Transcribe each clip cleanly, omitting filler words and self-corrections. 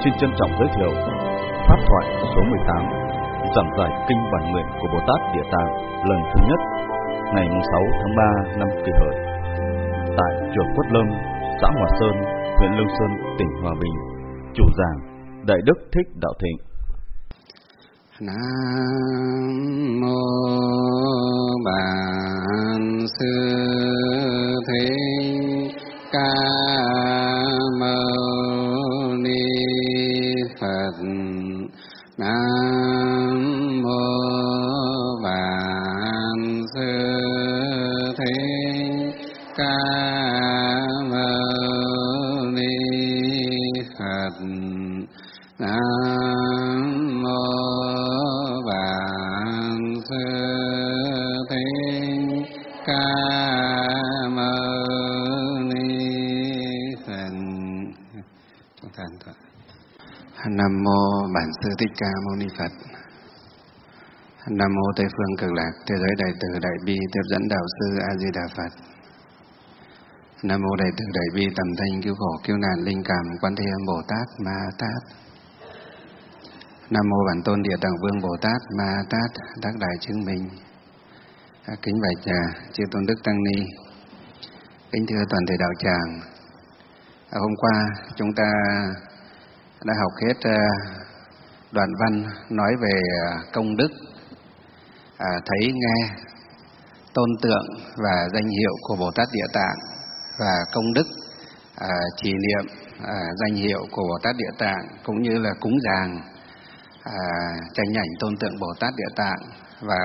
xin trân trọng giới thiệu Pháp thoại số 18, giảng giải kinh bản nguyện của Bồ Tát Địa Tạng lần thứ nhất, ngày 6 tháng 3 năm Kỷ Hợi, tại chùa Quất Lâm, xã Hòa Sơn, huyện Lương Sơn, tỉnh Hòa Bình. Chủ giảng Đại Đức Thích Đạo Thịnh. Nam mô Bản Sư Thích Ca Mâu Ni Phật. Nam mô Bản Sư Thích Ca Mâu Ni Phật. Nam mô Bản Sư Thích Ca Mâu Ni Phật. Chúng ta an toàn. Nam mô Bản Sư Thích Ca Mâu Ni Phật. Nam mô Tây Phương Cực Lạc Thế Giới Đại Từ Đại Bi Tiếp Dẫn Đạo Sư A Di Đà Phật. Nam mô Đại Từ Đại Bi Tầm Thanh Cứu Khổ Cứu Nạn Linh Cảm Quan Thế Âm Bồ Tát Ma Tát. Nam mô Bản Tôn Địa Tạng Vương Bồ Tát Ma Tát Đắc Đại Chứng Minh. Kính bạch chư tôn đức tăng ni, kính thưa toàn thể đạo tràng. Hôm qua chúng ta đã học hết đoạn văn nói về công đức, thấy nghe, tôn tượng và danh hiệu của Bồ Tát Địa Tạng, và công đức trì niệm danh hiệu của Bồ Tát Địa Tạng, cũng như là cúng dường tranh ảnh tôn tượng Bồ Tát Địa Tạng và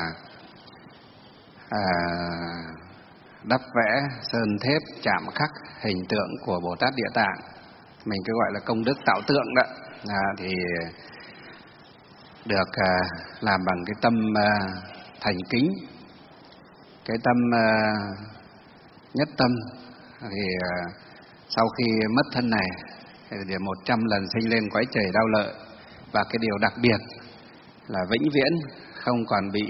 đắp vẽ sơn thép chạm khắc hình tượng của Bồ Tát Địa Tạng. Mình cứ gọi là công đức tạo tượng đó. Thì được làm bằng cái tâm thành kính, cái tâm nhất tâm. Thì sau khi mất thân này thì 100 lần sinh lên cõi trời đau lợi. Và cái điều đặc biệt là vĩnh viễn không còn bị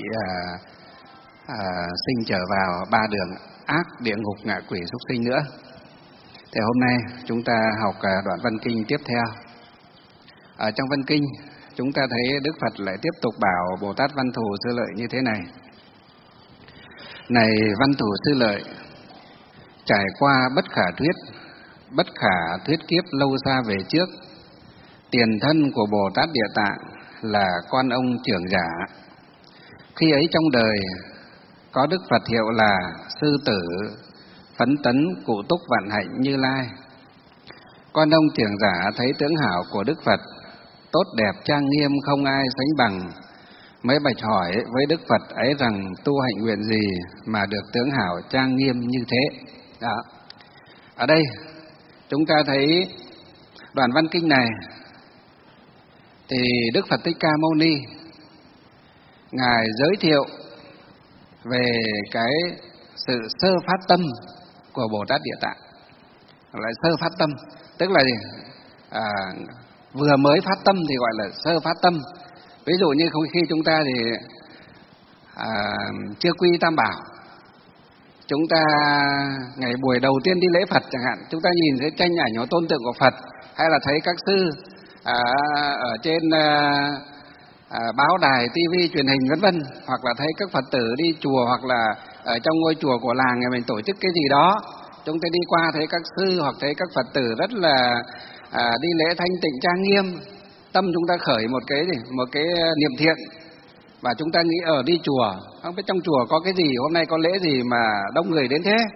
sinh trở vào ba đường ác, địa ngục, ngạ quỷ, súc sinh nữa. Thì hôm nay chúng ta học đoạn văn kinh tiếp theo. Ở trong văn kinh chúng ta thấy Đức Phật lại tiếp tục bảo Bồ Tát Văn Thù Sư Lợi như thế này: Này Văn Thù Sư Lợi, trải qua bất khả thuyết kiếp lâu xa về trước, tiền thân của Bồ Tát Địa Tạng là con ông trưởng giả. Khi ấy trong đời có Đức Phật hiệu là Sư Tử, Phấn Tấn, Cụ Túc, Vạn Hạnh, Như Lai. Con ông trưởng giả thấy tướng hảo của Đức Phật tốt đẹp trang nghiêm không ai sánh bằng, mới bạch hỏi với Đức Phật ấy rằng tu hạnh nguyện gì mà được tướng hảo trang nghiêm như thế. Đó. Ở đây chúng ta thấy đoạn văn kinh này thì Đức Phật Thích Ca Mâu Ni Ngài giới thiệu về cái sự sơ phát tâm của Bồ Tát Địa Tạng. Lại sơ phát tâm tức là gì? Vừa mới phát tâm thì gọi là sơ phát tâm. Ví dụ như khi chúng ta thì chưa quy Tam Bảo, chúng ta ngày buổi đầu tiên đi lễ Phật chẳng hạn, chúng ta nhìn thấy tranh ảnh hoặc tôn tượng của Phật, hay là thấy các sư ở trên báo đài, tivi, truyền hình vân vân, hoặc là thấy các Phật tử đi chùa, hoặc là ở trong ngôi chùa của làng mình tổ chức cái gì đó, chúng ta đi qua thấy các sư hoặc thấy các Phật tử rất là đi lễ thanh tịnh trang nghiêm, tâm chúng ta khởi một cái niệm thiện, và chúng ta nghĩ ở đi chùa, không biết trong chùa có cái gì, hôm nay có lễ gì mà đông người đến thế.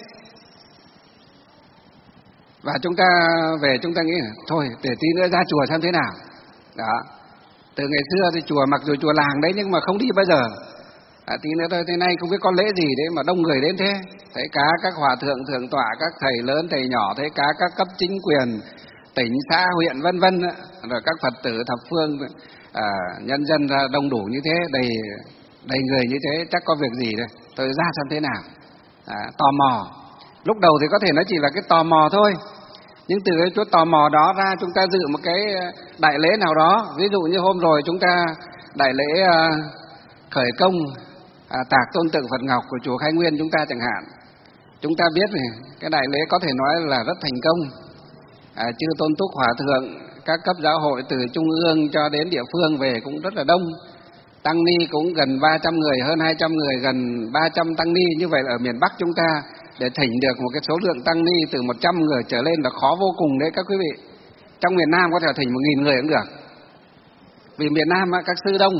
Và chúng ta về chúng ta nghĩ thôi để tí nữa ra chùa xem thế nào. Đó. Từ ngày xưa thì chùa mặc dù chùa làng đấy nhưng mà không đi bao giờ. Tí nữa thôi, thế nay không biết có lễ gì đấy mà đông người đến thế. Thấy cả các hòa thượng thượng tọa, các thầy lớn thầy nhỏ, thấy cả các cấp chính quyền tỉnh xã huyện vân vân, rồi các Phật tử thập phương, nhân dân ra đông đủ như thế, đầy người như thế, chắc có việc gì đây, tôi ra xem thế nào. Tò mò. Lúc đầu thì có thể nó chỉ là cái tò mò thôi, nhưng từ cái chỗ tò mò đó ra chúng ta dự một cái đại lễ nào đó. Ví dụ như hôm rồi chúng ta đại lễ khởi công tạc tôn tượng Phật Ngọc của chùa Khai Nguyên chúng ta chẳng hạn. Chúng ta biết này, cái đại lễ có thể nói là rất thành công. Chư Tôn Túc Hòa Thượng, các cấp giáo hội từ trung ương cho đến địa phương về cũng rất là đông. Tăng ni cũng gần 300 người, hơn 200 người, gần 300 tăng ni. Như vậy là ở miền Bắc chúng ta để thỉnh được một cái số lượng tăng ni từ 100 người trở lên là khó vô cùng đấy các quý vị. Trong miền Nam có thể thỉnh 1.000 người cũng được. Vì miền Nam các sư đông,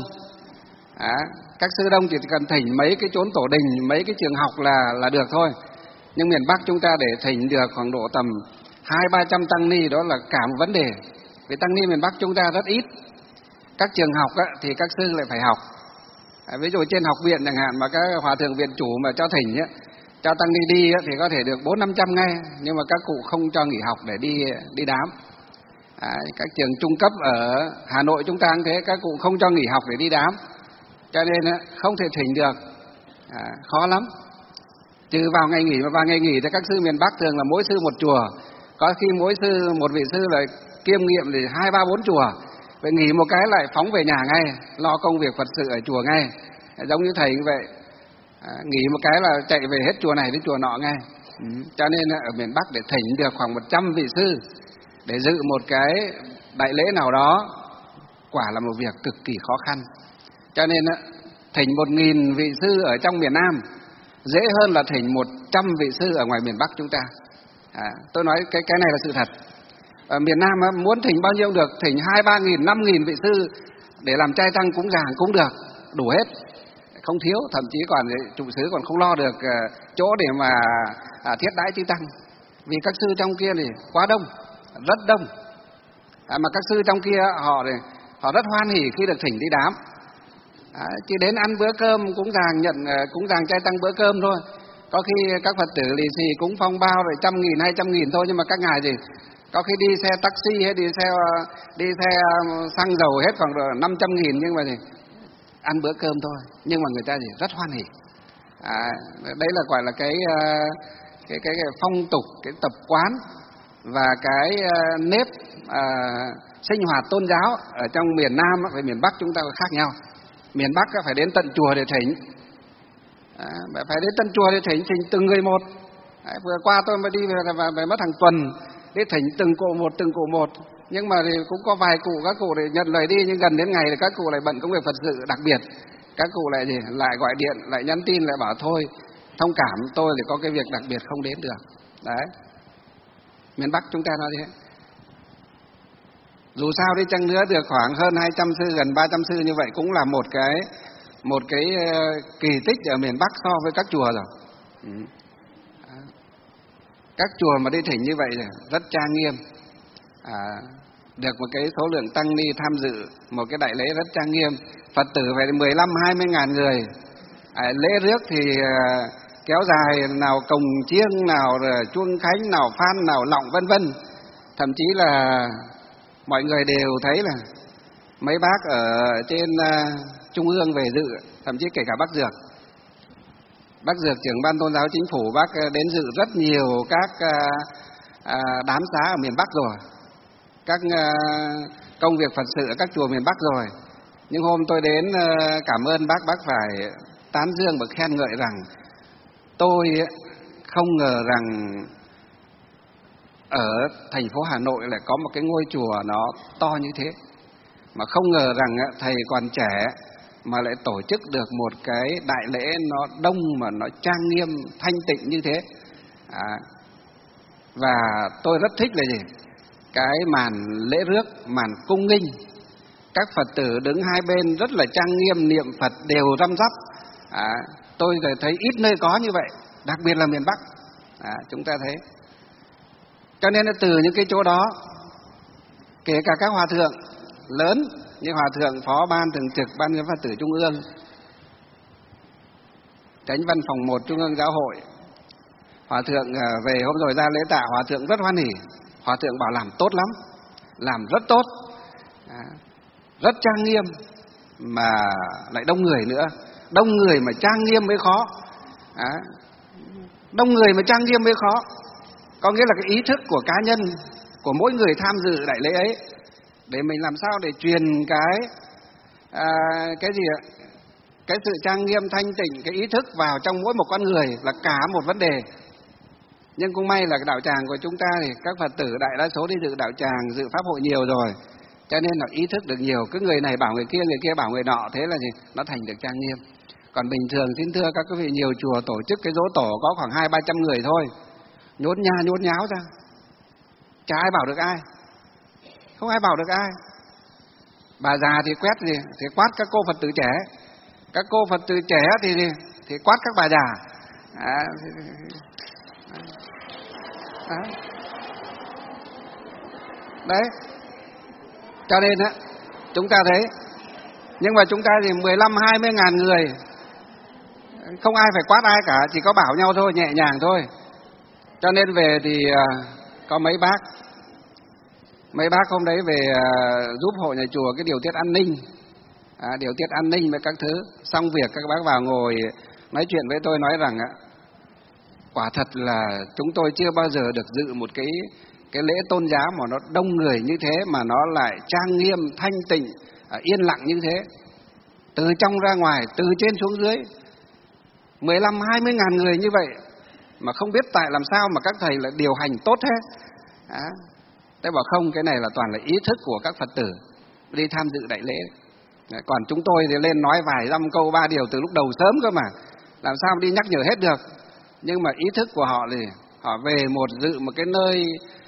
các sư đông chỉ cần thỉnh mấy cái chốn tổ đình, mấy cái trường học là được thôi. Nhưng miền Bắc chúng ta để thỉnh được khoảng độ tầm 200-300 tăng ni đó là cả một vấn đề. Vì tăng ni miền Bắc chúng ta rất ít. Các trường học thì các sư lại phải học. Ví dụ trên học viện chẳng hạn mà các hòa thượng viện chủ mà cho thỉnh cho tăng ni đi thì có thể được 400-500 ngay, nhưng mà các cụ không cho nghỉ học để đi đám. Các trường trung cấp ở Hà Nội chúng ta cũng thế, các cụ không cho nghỉ học để đi đám, cho nên không thể thỉnh được, khó lắm. Trừ vào ngày nghỉ, mà vào ngày nghỉ thì các sư miền Bắc thường là mỗi sư một chùa, có khi mỗi sư một vị sư là kiêm nghiệm thì 2, 3, 4 chùa. Vậy nghỉ một cái lại phóng về nhà ngay, lo công việc Phật sự ở chùa ngay, giống như thầy như vậy. Nghỉ một cái là chạy về hết chùa này đến chùa nọ ngay. Cho nên ở miền Bắc để thỉnh được khoảng 100 vị sư để dự một cái đại lễ nào đó quả là một việc cực kỳ khó khăn. Cho nên thỉnh 1.000 vị sư ở trong miền Nam dễ hơn là thỉnh 100 vị sư ở ngoài miền Bắc chúng ta. Tôi nói cái này là sự thật. Ở miền Nam muốn thỉnh bao nhiêu được, thỉnh 2-3.000, 5.000 vị sư để làm trai tăng cúng dường cũng được, đủ hết, không thiếu. Thậm chí còn trụ xứ còn không lo được chỗ để mà thiết đãi chư tăng, vì các sư trong kia thì quá đông, rất đông. Mà các sư trong kia họ rất hoan hỉ khi được thỉnh đi đám. Chỉ đến ăn bữa cơm cúng dường, nhận cúng dường trai tăng bữa cơm thôi. Có khi các Phật tử lì xì cúng phong bao rồi 100.000, 200.000 thôi, nhưng mà các ngài gì có khi đi xe taxi hay đi xe xăng dầu hết khoảng 500.000, nhưng mà gì ăn bữa cơm thôi, nhưng mà người ta gì rất hoan hỉ. Đấy là gọi là cái phong tục, cái tập quán và cái nếp sinh hoạt tôn giáo ở trong miền Nam với miền Bắc chúng ta có khác nhau. Miền Bắc phải đến tận chùa để thỉnh, phải đến tận chùa để thỉnh từng người một. Vừa qua tôi mới đi về mất hàng tuần để thỉnh từng cụ một, nhưng mà thì cũng có vài cụ, các cụ để nhận lời đi, nhưng gần đến ngày thì các cụ lại bận công việc Phật sự đặc biệt, các cụ lại gọi điện, lại nhắn tin, lại bảo thôi thông cảm, tôi thì có cái việc đặc biệt không đến được. Đấy, miền Bắc chúng ta nói thế. Dù sao đi chăng nữa được khoảng hơn 200 sư, gần 300 sư như vậy cũng là một cái kỳ tích ở miền Bắc so với các chùa rồi. Các chùa mà đi thỉnh như vậy rất trang nghiêm, được một cái số lượng tăng ni tham dự một cái đại lễ rất trang nghiêm. Phật tử phải 15-20 ngàn người. Lễ rước thì kéo dài, nào cồng chiêng, nào chuông khánh, nào phan, nào lọng vân vân. Thậm chí là mọi người đều thấy là mấy bác ở trên trung ương về dự, thậm chí kể cả bác Dược trưởng ban tôn giáo chính phủ, bác đến dự rất nhiều các đám xá ở miền Bắc rồi, các công việc Phật sự ở các chùa miền Bắc rồi. Nhưng hôm tôi đến cảm ơn bác phải tán dương và khen ngợi rằng tôi không ngờ rằng ở thành phố Hà Nội lại có một cái ngôi chùa nó to như thế, mà không ngờ rằng thầy còn trẻ mà lại tổ chức được một cái đại lễ nó đông mà nó trang nghiêm thanh tịnh như thế. Và tôi rất thích là gì? Cái màn lễ rước, màn cung nghinh, các Phật tử đứng hai bên rất là trang nghiêm niệm Phật đều răm rắp. Tôi thấy ít nơi có như vậy, đặc biệt là miền Bắc. Chúng ta thấy. Cho nên là từ những cái chỗ đó, kể cả các hòa thượng lớn như hòa thượng phó ban thường trực ban Phật tử Trung ương, Chánh văn phòng 1 Trung ương Giáo hội, hòa thượng về hôm rồi ra lễ tạ, hòa thượng rất hoan hỉ. Hòa thượng bảo làm tốt lắm, làm rất tốt, rất trang nghiêm mà lại đông người nữa. Đông người mà trang nghiêm mới khó. Đông người mà trang nghiêm mới khó. Có nghĩa là cái ý thức của cá nhân, của mỗi người tham dự đại lễ ấy, để mình làm sao để truyền cái gì ạ? Cái sự trang nghiêm thanh tịnh, cái ý thức vào trong mỗi một con người là cả một vấn đề. Nhưng cũng may là cái đạo tràng của chúng ta thì các Phật tử đại đa số đi dự đạo tràng, dự pháp hội nhiều rồi, cho nên là ý thức được nhiều. Cứ người này bảo người kia bảo người nọ, thế là gì? Nó thành được trang nghiêm. Còn bình thường xin thưa các quý vị, nhiều chùa tổ chức cái dỗ tổ có khoảng 200-300 người thôi, nhốn nháo ra, chả ai bảo được ai, không ai bảo được ai. Bà già thì thì quát các cô Phật tử trẻ, các cô Phật tử trẻ thì quát các bà già. Đấy. Cho nên á, chúng ta thấy, nhưng mà chúng ta thì 15-20 ngàn người, không ai phải quát ai cả, chỉ có bảo nhau thôi, nhẹ nhàng thôi. Cho nên về thì có mấy bác hôm đấy về giúp hộ nhà chùa cái điều tiết an ninh, điều tiết an ninh với các thứ. Xong việc các bác vào ngồi nói chuyện với tôi, nói rằng quả thật là chúng tôi chưa bao giờ được dự một cái lễ tôn giáo mà nó đông người như thế, mà nó lại trang nghiêm, thanh tịnh, yên lặng như thế. Từ trong ra ngoài, từ trên xuống dưới, 15-20 ngàn người như vậy, mà không biết tại làm sao mà các thầy lại điều hành tốt hết. Thế bảo không, cái này là toàn là ý thức của các Phật tử đi tham dự đại lễ. Còn chúng tôi thì lên nói vài dăm câu 3 điều từ lúc đầu sớm cơ mà, làm sao đi nhắc nhở hết được. Nhưng mà ý thức của họ thì họ về dự một cái nơi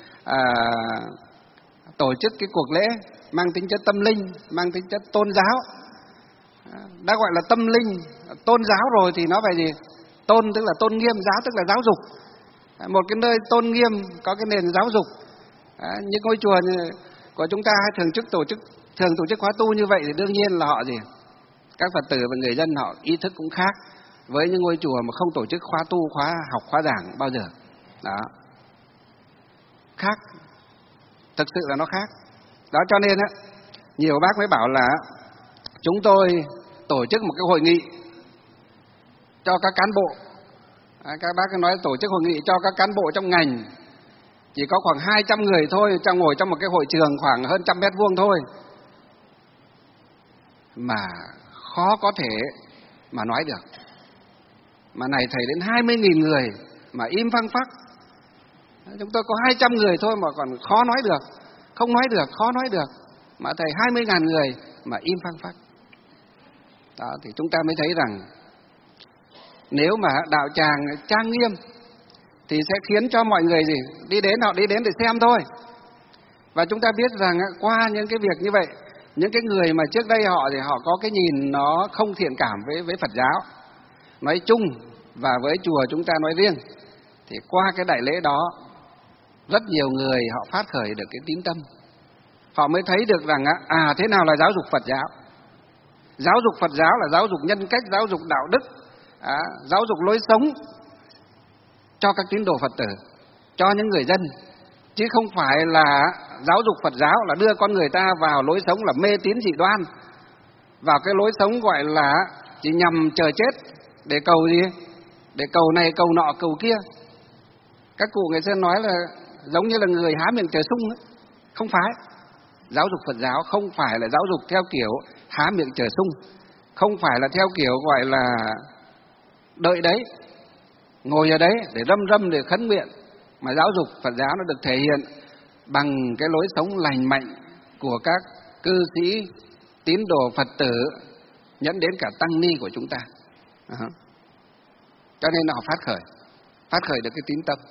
tổ chức cái cuộc lễ mang tính chất tâm linh, mang tính chất tôn giáo. Đã gọi là tâm linh, tôn giáo rồi thì nó phải gì? Tôn tức là tôn nghiêm, giáo tức là giáo dục. Một cái nơi tôn nghiêm, có cái nền giáo dục. Những ngôi chùa của chúng ta hay thường tổ chức khóa tu như vậy thì đương nhiên là họ gì? Các Phật tử và người dân họ ý thức cũng khác với những ngôi chùa mà không tổ chức khóa tu, khóa học, khóa giảng bao giờ. Đó. Khác. Thực sự là nó khác. Đó, cho nên nhiều bác mới bảo là chúng tôi tổ chức một cái hội nghị cho các cán bộ. Các bác nói tổ chức hội nghị cho các cán bộ trong ngành, chỉ có khoảng 200 người thôi, ngồi trong một cái hội trường khoảng hơn 100 mét vuông thôi, mà khó có thể mà nói được. Mà này thầy đến 20.000 người mà im phăng phắc. Chúng tôi có 200 người thôi mà còn khó nói được, không nói được, khó nói được. Mà thầy 20.000 người mà im phăng phắc. Đó, thì chúng ta mới thấy rằng nếu mà đạo tràng trang nghiêm thì sẽ khiến cho mọi người gì? Họ đi đến để xem thôi. Và chúng ta biết rằng qua những cái việc như vậy, những cái người mà trước đây họ có cái nhìn nó không thiện cảm với Phật giáo nói chung và với chùa chúng ta nói riêng, thì qua cái đại lễ đó rất nhiều người họ phát khởi được cái tín tâm. Họ mới thấy được rằng thế nào là giáo dục Phật giáo. Giáo dục Phật giáo là giáo dục nhân cách, giáo dục đạo đức, giáo dục lối sống cho các tín đồ Phật tử, cho những người dân, chứ không phải là giáo dục Phật giáo là đưa con người ta vào lối sống là mê tín dị đoan, vào cái lối sống gọi là chỉ nhằm chờ chết để cầu gì? Để cầu này, cầu nọ, cầu kia. Các cụ ngày xưa nói là giống như là người há miệng chờ sung ấy. Không phải. Giáo dục Phật giáo không phải là giáo dục theo kiểu há miệng chờ sung, không phải là theo kiểu gọi là đợi đấy, ngồi ở đấy để râm để khấn nguyện, mà giáo dục Phật giáo nó được thể hiện bằng cái lối sống lành mạnh của các cư sĩ, tín đồ Phật tử, dẫn đến cả tăng ni của chúng ta. Cho nên họ phát khởi được cái tín tâm.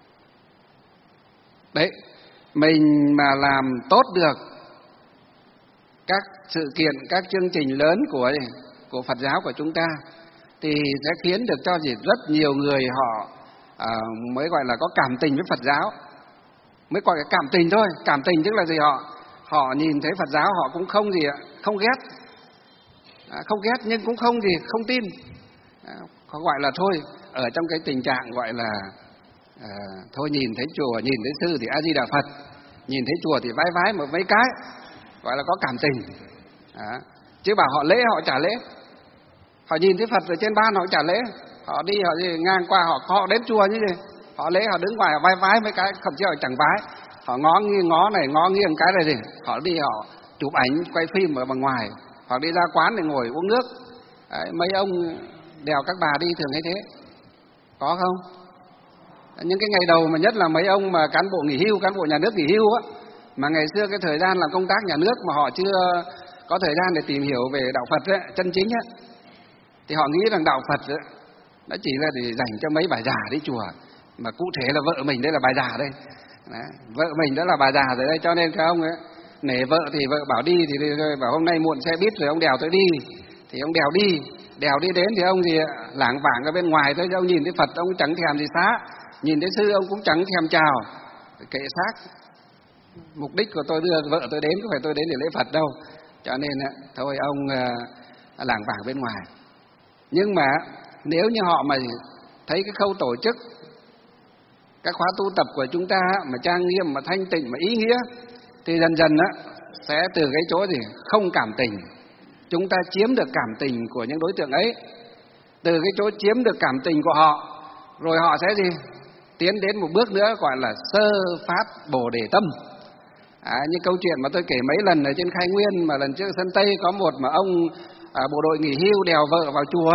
Đấy, mình mà làm tốt được các sự kiện, các chương trình lớn của Phật giáo của chúng ta thì sẽ khiến được cho rất nhiều người họ mới gọi là có cảm tình với Phật giáo. Mới gọi là cảm tình thôi. Cảm tình tức là gì? Họ nhìn thấy Phật giáo họ cũng không ghét. Không ghét nhưng cũng không tin. Họ gọi là thôi, ở trong cái tình trạng gọi là thôi nhìn thấy chùa, nhìn thấy sư thì A Di Đà Phật, nhìn thấy chùa thì vái một mấy cái, gọi là có cảm tình. Chứ bảo họ lễ họ chả lễ. Họ nhìn thấy Phật ở trên ban họ chả lễ. Họ đi ngang qua họ đến chùa như thế, họ lễ, họ đứng ngoài họ vái mấy cái, không chứ họ chẳng vái. Họ ngó này ngó nghiêng cái này gì, họ đi họ chụp ảnh quay phim ở bên ngoài, hoặc đi ra quán để ngồi uống nước. Đấy, mấy ông đèo các bà đi thường hay thế, có không? Những cái ngày đầu mà nhất là mấy ông mà cán bộ nghỉ hưu, cán bộ nhà nước nghỉ hưu á, mà ngày xưa cái thời gian làm công tác nhà nước mà họ chưa có thời gian để tìm hiểu về đạo Phật ấy, chân chính á, thì họ nghĩ rằng đạo Phật ấy, nó chỉ là để dành cho mấy bà già đi chùa, mà cụ thể là vợ mình đây là bà già đây. Đấy, vợ mình đó là bà già rồi đây, cho nên các ông ấy nể vợ thì vợ bảo đi thì bảo hôm nay muộn xe buýt rồi ông đèo tôi đi, thì ông đèo đi đến thì ông thì lảng vảng ở bên ngoài thôi, ông nhìn thấy Phật ông chẳng thèm gì xá, nhìn thấy sư ông cũng chẳng thèm chào, kệ xác. Mục đích của tôi đưa vợ tôi đến không phải tôi đến để lễ Phật đâu, cho nên thôi ông lảng vảng bên ngoài. Nhưng mà nếu như họ mà thấy cái khâu tổ chức các khóa tu tập của chúng ta mà trang nghiêm, mà thanh tịnh, mà ý nghĩa, thì dần dần sẽ từ cái chỗ gì không cảm tình, chúng ta chiếm được cảm tình của những đối tượng ấy. Từ cái chỗ chiếm được cảm tình của họ, rồi họ sẽ gì tiến đến một bước nữa gọi là sơ phát Bồ Đề tâm. Như câu chuyện mà tôi kể mấy lần ở trên Khai Nguyên, mà lần trước Sơn Tây có một mà ông bộ đội nghỉ hưu đèo vợ vào chùa,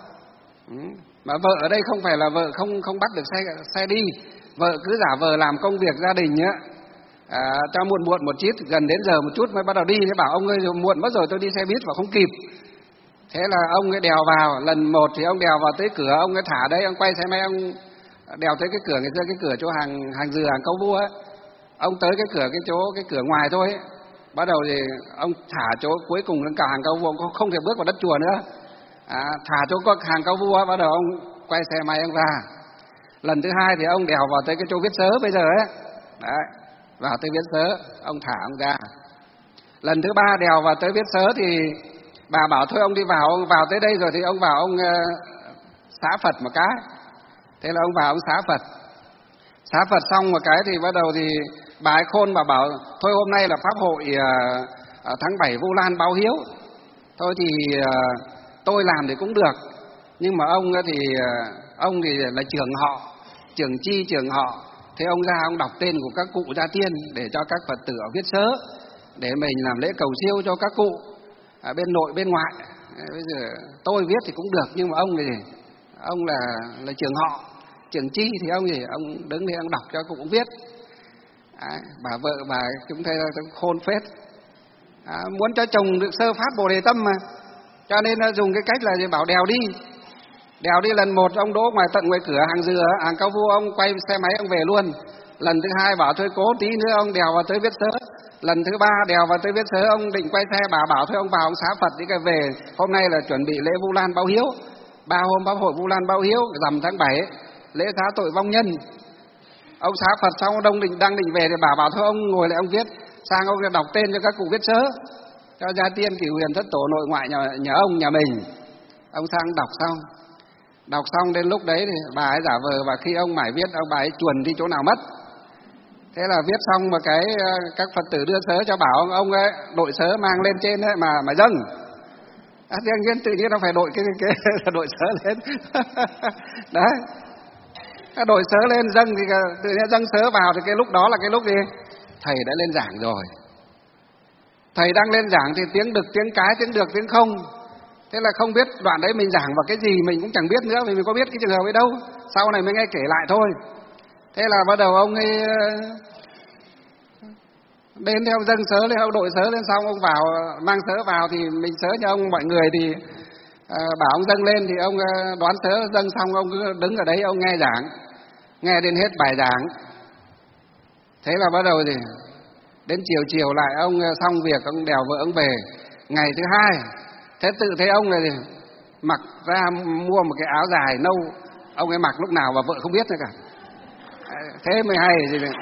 mà vợ ở đây không phải là vợ không bắt được xe đi, vợ cứ giả vờ làm công việc gia đình á, cho muộn một chút, gần đến giờ một chút mới bắt đầu đi. Thế bảo ông ơi muộn mất rồi, tôi đi xe buýt và không kịp. Thế là ông ấy đèo vào, lần một thì ông đèo vào tới cửa, ông ấy thả đấy, ông quay xe máy, ông đèo tới cái cửa, ngày xưa cái cửa chỗ hàng dừa, hàng Câu Vua ấy. Ông tới cái cửa ngoài thôi ấy. Bắt đầu thì ông thả chỗ cuối cùng lên cả hàng Câu Vua, không thể bước vào đất chùa nữa. Thả chỗ có hàng Câu Vua, bắt đầu ông quay xe máy ông ra. Lần thứ hai thì ông đèo vào tới cái chỗ Viết Sớ bây giờ ấy. Đấy, vào tới Viết Sớ, ông thả ông ra. Lần thứ ba đèo vào tới Viết Sớ thì bà bảo thôi ông đi vào, ông vào tới đây rồi thì ông vào ông xá Phật một cái. Thế là ông vào ông xá Phật. Xá Phật xong một cái thì bắt đầu thì bà ấy khôn, bà bảo thôi hôm nay là pháp hội tháng 7 Vu Lan báo hiếu. Thôi thì tôi làm thì cũng được. Nhưng mà ông thì là trưởng họ, trưởng chi trưởng họ. Thế ông ra ông đọc tên của các cụ gia tiên để cho các Phật tử ở Viết Sớ, để mình làm lễ cầu siêu cho các cụ ở bên nội bên ngoại. Bây giờ tôi viết thì cũng được, nhưng mà ông thì ông là trưởng họ, trưởng chi thì ông đứng đây ông đọc cho cụ cũng viết. Bà vợ bà chúng thấy khôn phết, muốn cho chồng được sơ phát Bồ Đề tâm mà, cho nên nó dùng cái cách là bảo đèo đi lần một ông đỗ tận ngoài cửa hàng dừa, hàng Câu Vua, ông quay xe máy ông về luôn. Lần thứ hai bảo thôi cố tí nữa ông đèo vào tới Viết Sớ. Lần thứ ba đèo vào tới Viết Sớ, ông định quay xe, bà bảo thôi ông vào ông xá Phật đi cái về. Hôm nay là chuẩn bị lễ Vu Lan báo hiếu, 3 hôm pháp hội Vu Lan báo hiếu, rằm tháng 7 lễ xá tội vong nhân. Ông xá Phật xong ông đang định về thì bà bảo thôi ông ngồi lại ông viết, sang ông đọc tên cho các cụ Viết Sớ, cho gia tiên cửu huyền thất tổ nội ngoại nhà ông nhà mình. Ông sang đọc xong đến lúc đấy thì bà ấy giả vờ, và khi ông mải viết ông bà ấy chuồn đi chỗ nào mất. Thế là viết xong mà các Phật tử đưa sớ cho bảo ông ấy đội sớ mang lên trên ấy mà dâng. Riêng nhiên tự nhiên nó phải đội cái đội sớ lên. Đấy. Đội sớ lên dâng thì tự nhiên dâng sớ vào thì cái lúc đó là cái lúc gì? Thầy đã lên giảng rồi. Thầy đang lên giảng thì tiếng đực, tiếng cái, tiếng được, tiếng không. Thế là không biết đoạn đấy mình giảng vào cái gì mình cũng chẳng biết nữa, vì mình có biết cái trường hợp ấy đâu. Sau này mới nghe kể lại thôi. Thế là bắt đầu ông ấy đến theo dâng sớ lên, ông đội sớ lên xong ông vào mang sớ vào thì mình sớ cho ông mọi người thì bảo ông dâng lên thì ông đoán sớ dâng xong ông cứ đứng ở đấy ông nghe giảng, nghe đến hết bài giảng. Thế là bắt đầu thì đến chiều lại ông xong việc ông đèo vợ ông về. Ngày thứ hai thế tự thấy ông này mặc ra mua một cái áo dài nâu, ông ấy mặc lúc nào mà vợ không biết nữa cả. Thế mới hay gì này.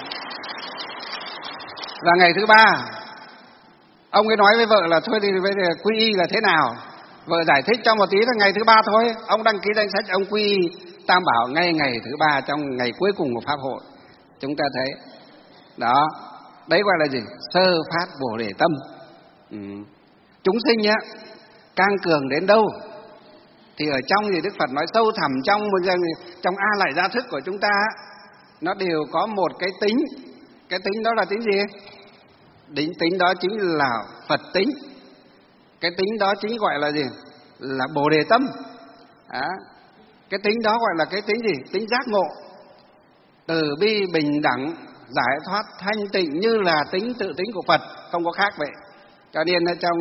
Và ngày thứ ba ông ấy nói với vợ là thôi thì bây giờ quy y là thế nào. Vợ giải thích cho một tí là ngày thứ ba thôi. Ông đăng ký danh sách ông quy y Tam Bảo ngay ngày thứ ba trong ngày cuối cùng của pháp hội. Chúng ta thấy đó, đấy gọi là gì? Sơ phát Bồ Đề tâm. Chúng sinh nhá, càng cường đến đâu thì ở trong thì Đức Phật nói sâu thẳm trong A Lại Gia thức của chúng ta, nó đều có một cái tính. Cái tính đó là tính gì? Tính đó chính là Phật tính. Cái tính đó chính gọi là gì? Là Bồ Đề tâm. Cái tính đó gọi là cái tính gì? Tính giác ngộ. từ bi, bình đẳng, giải thoát, thanh tịnh như là tự tính của Phật, không có khác vậy. Cho nên trong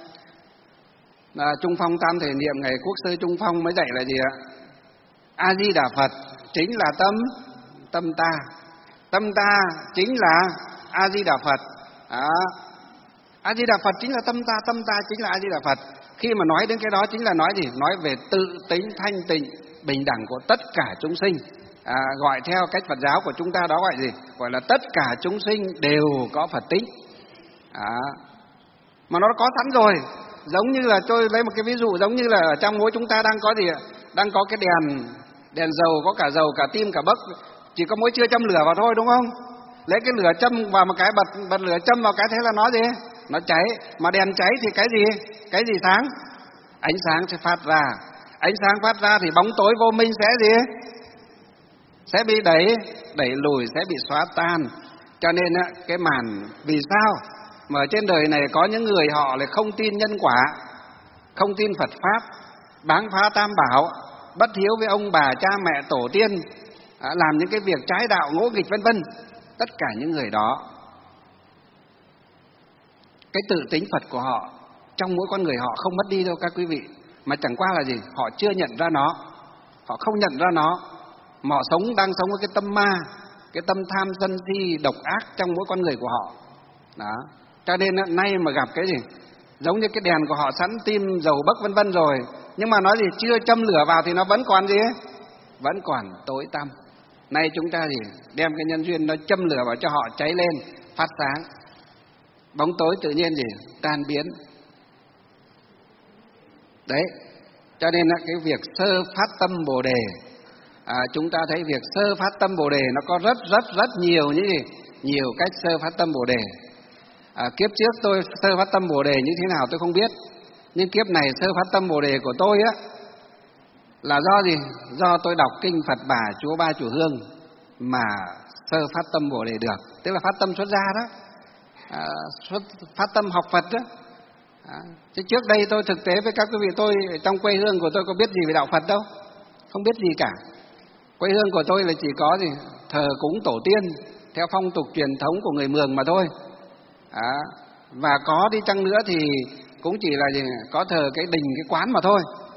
Trung Phong Tam Thể Niệm ngày Quốc sư Trung Phong mới dạy là gì ạ? A Di Đà Phật chính là tâm ta, tâm ta chính là A Di Đà Phật. A Di Đà Phật chính là tâm ta chính là A Di Đà Phật. Khi mà nói đến cái đó chính là nói gì? Nói về tự tính thanh tịnh bình đẳng của tất cả chúng sinh. Gọi theo cách Phật giáo của chúng ta đó gọi gì? Gọi là tất cả chúng sinh đều có Phật tính. Mà nó có sẵn rồi. Giống như là tôi lấy một cái ví dụ, giống như là ở trong mỗi chúng ta đang có gì ạ? Đang có cái đèn dầu, có cả dầu, cả tim, cả bấc, chỉ có mỗi chưa châm lửa vào thôi, đúng không? Lấy cái lửa châm vào một cái, bật lửa châm vào cái, thế là nó gì? Nó cháy. Mà đèn cháy thì cái gì sáng? Ánh sáng sẽ phát ra. Ánh sáng phát ra thì bóng tối vô minh sẽ gì? Sẽ bị đẩy lùi, sẽ bị xóa tan. Cho nên cái màn, vì sao mà ở trên đời này có những người họ lại không tin nhân quả, không tin Phật Pháp, báng phá Tam Bảo, bất hiếu với ông bà cha mẹ tổ tiên, làm những cái việc trái đạo ngỗ nghịch vân vân. Tất cả những người đó, cái tự tính Phật của họ trong mỗi con người họ không mất đi đâu các quý vị, mà chẳng qua là gì? Họ chưa nhận ra nó, họ không nhận ra nó, mà họ đang sống với cái tâm ma, cái tâm tham sân si độc ác trong mỗi con người của họ. Đó. Cho nên nay mà gặp cái gì giống như cái đèn của họ sẵn tim, dầu, bấc vân vân rồi, nhưng mà nói gì chưa châm lửa vào thì nó vẫn còn gì ấy? Vẫn còn tối tăm. Nay chúng ta gì đem cái nhân duyên nó châm lửa vào cho họ cháy lên, phát sáng, bóng tối tự nhiên gì tan biến. Đấy, cho nên là cái việc sơ phát tâm Bồ Đề, chúng ta thấy việc sơ phát tâm Bồ Đề nó có rất nhiều những gì, nhiều cách sơ phát tâm Bồ Đề. Kiếp trước tôi sơ phát tâm Bồ Đề như thế nào tôi không biết, nhưng kiếp này sơ phát tâm Bồ Đề của tôi á là do gì? Do tôi đọc kinh Phật Bà Chúa Ba Chùa Hương mà sơ phát tâm Bồ Đề được, tức là phát tâm xuất gia đó, phát tâm học Phật đó. Chứ trước đây tôi thực tế với các quý vị, tôi trong quê hương của tôi có biết gì về đạo Phật đâu, không biết gì cả. Quê hương của tôi là chỉ có gì thờ cúng tổ tiên theo phong tục truyền thống của người Mường mà thôi. Và có đi chăng nữa thì cũng chỉ là gì, có thờ cái đình, cái quán mà thôi.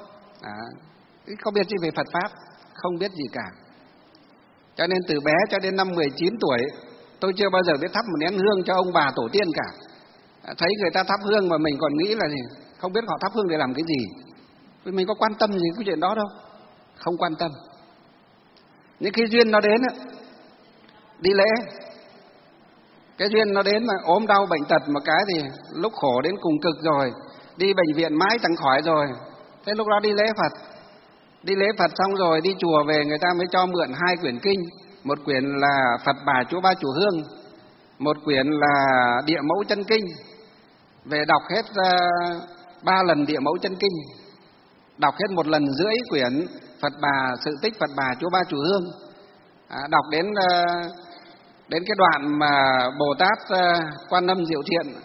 Không biết gì về Phật Pháp, không biết gì cả. Cho nên từ bé cho đến năm 19 tuổi tôi chưa bao giờ biết thắp một nén hương cho ông bà tổ tiên cả. Thấy người ta thắp hương mà mình còn nghĩ là gì, không biết họ thắp hương để làm cái gì, vì mình có quan tâm gì cái chuyện đó đâu, không quan tâm. Nhưng khi duyên nó đến đi lễ, cái duyên nó đến mà ốm đau bệnh tật một cái thì lúc khổ đến cùng cực rồi, đi bệnh viện mãi chẳng khỏi rồi, thế lúc đó đi lễ Phật. Đi lễ Phật xong rồi đi chùa về, người ta mới cho mượn 2 quyển kinh, một quyển là Phật Bà Chúa Ba Chùa Hương, một quyển là Địa Mẫu Chân Kinh. Về đọc hết 3 lần Địa Mẫu Chân Kinh, đọc hết 1 lần rưỡi quyển Phật Bà, Sự Tích Phật Bà Chúa Ba Chùa Hương. Đọc đến cái đoạn mà Bồ Tát Quan Âm Diệu Thiện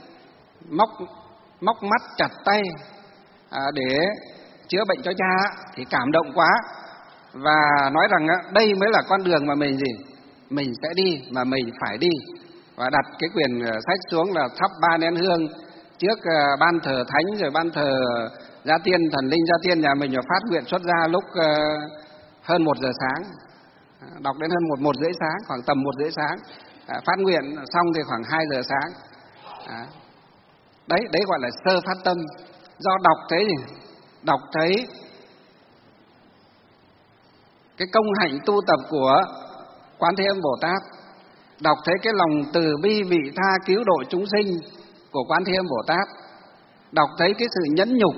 móc mắt chặt tay để chữa bệnh cho cha thì cảm động quá, và nói rằng đây mới là con đường mà mình sẽ đi, mà mình phải đi. Và đặt cái quyển sách xuống là thắp 3 nén hương trước ban thờ thánh, rồi ban thờ gia tiên, thần linh gia tiên nhà mình, và phát nguyện xuất gia lúc hơn 1 giờ sáng. Đọc đến hơn 1 rưỡi sáng, khoảng tầm 1 rưỡi sáng. Phát nguyện xong thì khoảng 2 giờ sáng. Đấy gọi là sơ phát tâm. Do đọc thấy gì? Đọc thấy cái công hạnh tu tập của Quán Thế Âm Bồ Tát, đọc thấy cái lòng từ bi vị tha cứu độ chúng sinh của Quán Thế Âm Bồ Tát, đọc thấy cái sự nhẫn nhục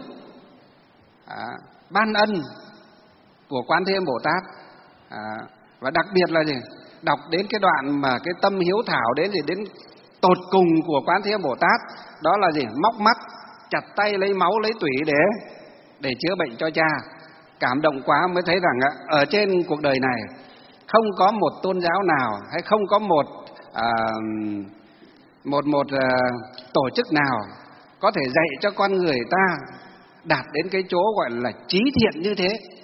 ban ân của Quán Thế Âm Bồ Tát, và đặc biệt là gì? Đọc đến cái đoạn mà cái tâm hiếu thảo đến tột cùng của Quán Thế Âm Bồ Tát, đó là gì? Móc mắt chặt tay lấy máu lấy tủy để chữa bệnh cho cha. Cảm động quá mới thấy rằng ở trên cuộc đời này không có một tôn giáo nào, hay không có một tổ chức nào có thể dạy cho con người ta đạt đến cái chỗ gọi là trí thiện như thế.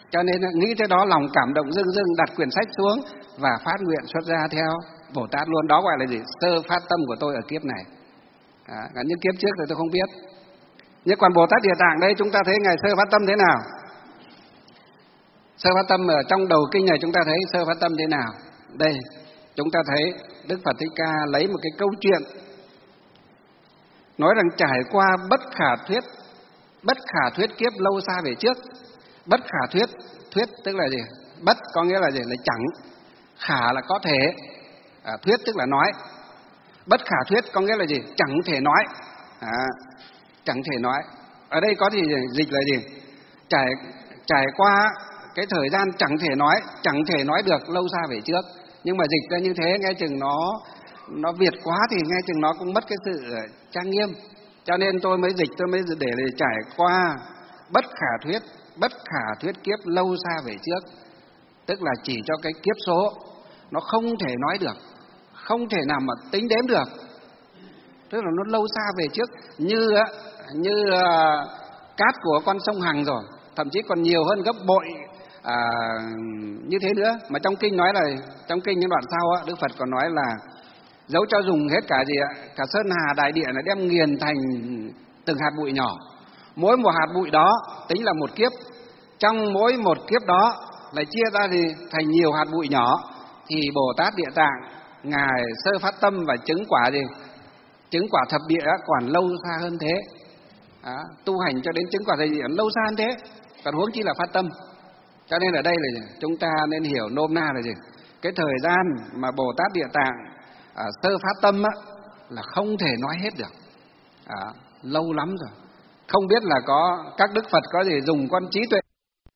Cho nên nghĩ tới đó lòng cảm động dưng dưng, đặt quyển sách xuống và phát nguyện xuất gia theo Bồ Tát luôn. Đó gọi là gì? Sơ phát tâm của tôi ở kiếp này. Những kiếp trước thì tôi không biết. Nhưng còn Bồ Tát Địa Tạng đây, chúng ta thấy Ngài sơ phát tâm thế nào? Sơ phát tâm ở trong đầu kinh này chúng ta thấy sơ phát tâm thế nào? Đây, chúng ta thấy Đức Phật Thích Ca lấy một cái câu chuyện nói rằng trải qua bất khả thuyết kiếp lâu xa về trước. Bất khả thuyết, thuyết tức là gì? Bất có nghĩa là gì? Là chẳng. Khả là có thể, thuyết tức là nói. Bất khả thuyết có nghĩa là gì? Chẳng thể nói. Chẳng thể nói. Ở đây có gì dịch là gì? Trải qua cái thời gian chẳng thể nói được lâu xa về trước. Nhưng mà dịch ra như thế nghe chừng nó việt quá thì nghe chừng nó cũng mất cái sự trang nghiêm. Cho nên tôi mới để trải qua bất khả thuyết kiếp lâu xa về trước. Tức là chỉ cho cái kiếp số nó không thể nói được, không thể nào mà tính đếm được. Tức là nó lâu xa về trước, như cát của con sông Hằng rồi, thậm chí còn nhiều hơn gấp bội như thế nữa. Mà trong kinh nói là, trong kinh những đoạn sau Đức Phật còn nói là dẫu cho dùng hết cả cả sơn hà đại địa là đem nghiền thành từng hạt bụi nhỏ. Mỗi một hạt bụi đó tính là một kiếp. Trong mỗi một kiếp đó lại chia ra thì thành nhiều hạt bụi nhỏ. Thì Bồ Tát Địa Tạng Ngài sơ phát tâm và chứng quả gì? Chứng quả thập địa còn lâu xa hơn thế. Tu hành cho đến chứng quả thập địa lâu xa hơn thế, còn huống chi là phát tâm. Cho nên ở đây là chúng ta nên hiểu nôm na là gì? Cái thời gian mà Bồ Tát Địa Tạng sơ phát tâm là không thể nói hết được. Lâu lắm rồi. Không biết là có các Đức Phật có gì dùng con trí tuệ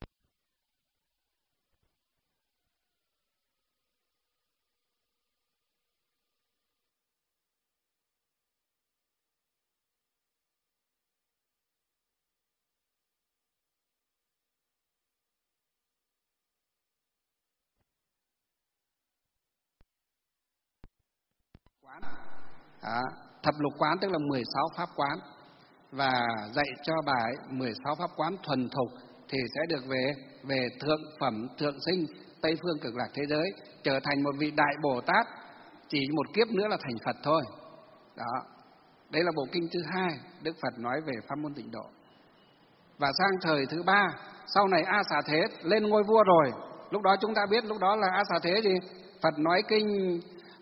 quán. Thập lục quán tức là 16 pháp quán. Và dạy cho bà ấy 16 pháp quán thuần thục thì sẽ được về thượng phẩm thượng sinh Tây phương cực lạc thế giới, trở thành một vị đại Bồ Tát, chỉ một kiếp nữa là thành Phật thôi. Đó. Đấy là bộ kinh thứ hai Đức Phật nói về pháp môn tịnh độ. Và sang thời thứ ba, sau này A Xà Thế lên ngôi vua rồi. Lúc đó chúng ta biết, lúc đó là A Xà Thế gì? Phật nói kinh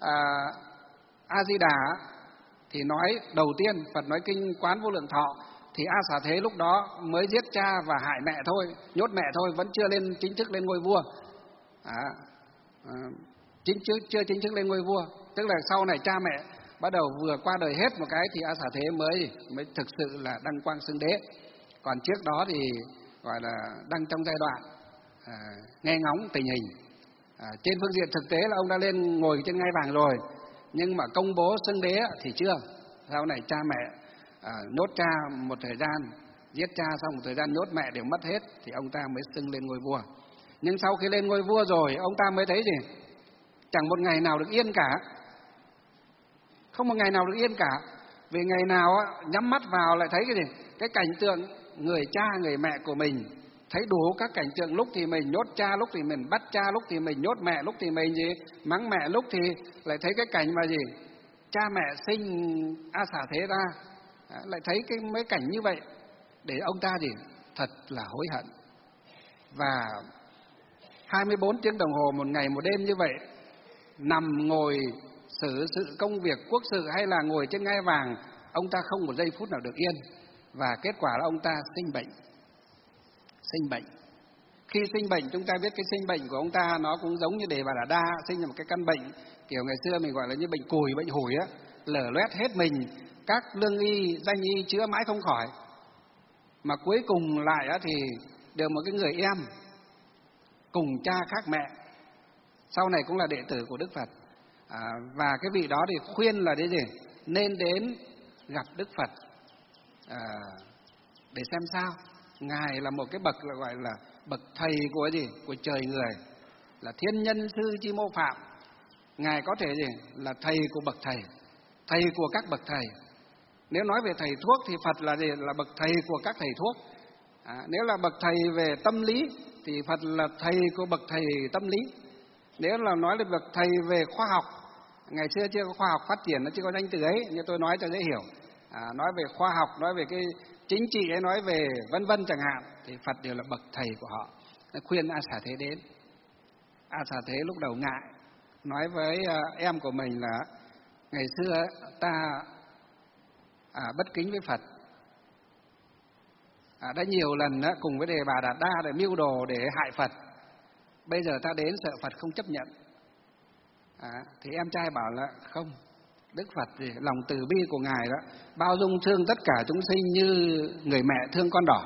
A Di Đà thì nói đầu tiên, Phật nói kinh Quán Vô Lượng Thọ thì A Xà Thế lúc đó mới giết cha và hại mẹ thôi, nhốt mẹ thôi, vẫn chưa chính thức lên ngôi vua. Chưa chính thức lên ngôi vua, tức là sau này cha mẹ bắt đầu vừa qua đời hết một cái thì A Xà Thế mới thực sự là đăng quang xưng đế. Còn trước đó thì gọi là đang trong giai đoạn nghe ngóng tình hình. Trên phương diện thực tế là ông đã lên ngồi trên ngai vàng rồi, nhưng mà công bố xưng đế thì chưa. Sau này cha mẹ nhốt cha một thời gian, giết cha xong một thời gian nhốt mẹ đều mất hết thì ông ta mới xưng lên ngôi vua. Nhưng sau khi lên ngôi vua rồi ông ta mới thấy gì? Chẳng một ngày nào được yên cả. Không một ngày nào được yên cả. Vì ngày nào nhắm mắt vào lại thấy cái gì? Cái cảnh tượng người cha người mẹ của mình, thấy đủ các cảnh tượng, lúc thì mình nhốt cha, lúc thì mình bắt cha, lúc thì mình nhốt mẹ, lúc thì mình gì mắng mẹ, lúc thì lại thấy cái cảnh mà gì cha mẹ sinh A Xà Thế ra, lại thấy cái mấy cảnh như vậy, để ông ta gì thật là hối hận. Và 24 tiếng đồng hồ một ngày một đêm như vậy, nằm ngồi xử sự công việc quốc sự hay là ngồi trên ngai vàng, ông ta không một giây phút nào được yên. Và kết quả là ông ta sinh bệnh. Khi sinh bệnh, chúng ta biết cái sinh bệnh của ông ta nó cũng giống như Đề Bà Đà Đa, sinh ra một cái căn bệnh kiểu ngày xưa mình gọi là như bệnh cùi, bệnh hủi á, lở loét hết mình, các lương y, danh y chữa mãi không khỏi. Mà cuối cùng lại thì được một cái người em cùng cha khác mẹ, sau này cũng là đệ tử của Đức Phật. Và cái vị đó thì khuyên là đấy gì? Nên đến gặp Đức Phật để xem sao. Ngài là một cái bậc gọi là bậc thầy của gì? Của trời người, là thiên nhân sư chi mô phạm. Ngài có thể gì? Là thầy của bậc thầy, thầy của các bậc thầy. Nếu nói về thầy thuốc thì Phật là gì? Là bậc thầy của các thầy thuốc. Nếu là bậc thầy về tâm lý thì Phật là thầy của bậc thầy tâm lý. Nếu là nói là bậc thầy về khoa học, ngày xưa chưa có khoa học phát triển, nó chưa có danh từ ấy, như tôi nói cho dễ hiểu. Nói về khoa học, nói về cái chính trị ấy, nói về vân vân chẳng hạn, thì Phật đều là bậc thầy của họ. Nó khuyên A Xà Thế đến. A Xà Thế lúc đầu ngại, nói với em của mình là ngày xưa ta bất kính với Phật, đã nhiều lần cùng với Đề Bà Đạt Đa để mưu đồ để hại Phật. Bây giờ ta đến sợ Phật không chấp nhận. Thì em trai bảo là không, Đức Phật thì lòng từ bi của Ngài đó, bao dung thương tất cả chúng sinh như người mẹ thương con đỏ.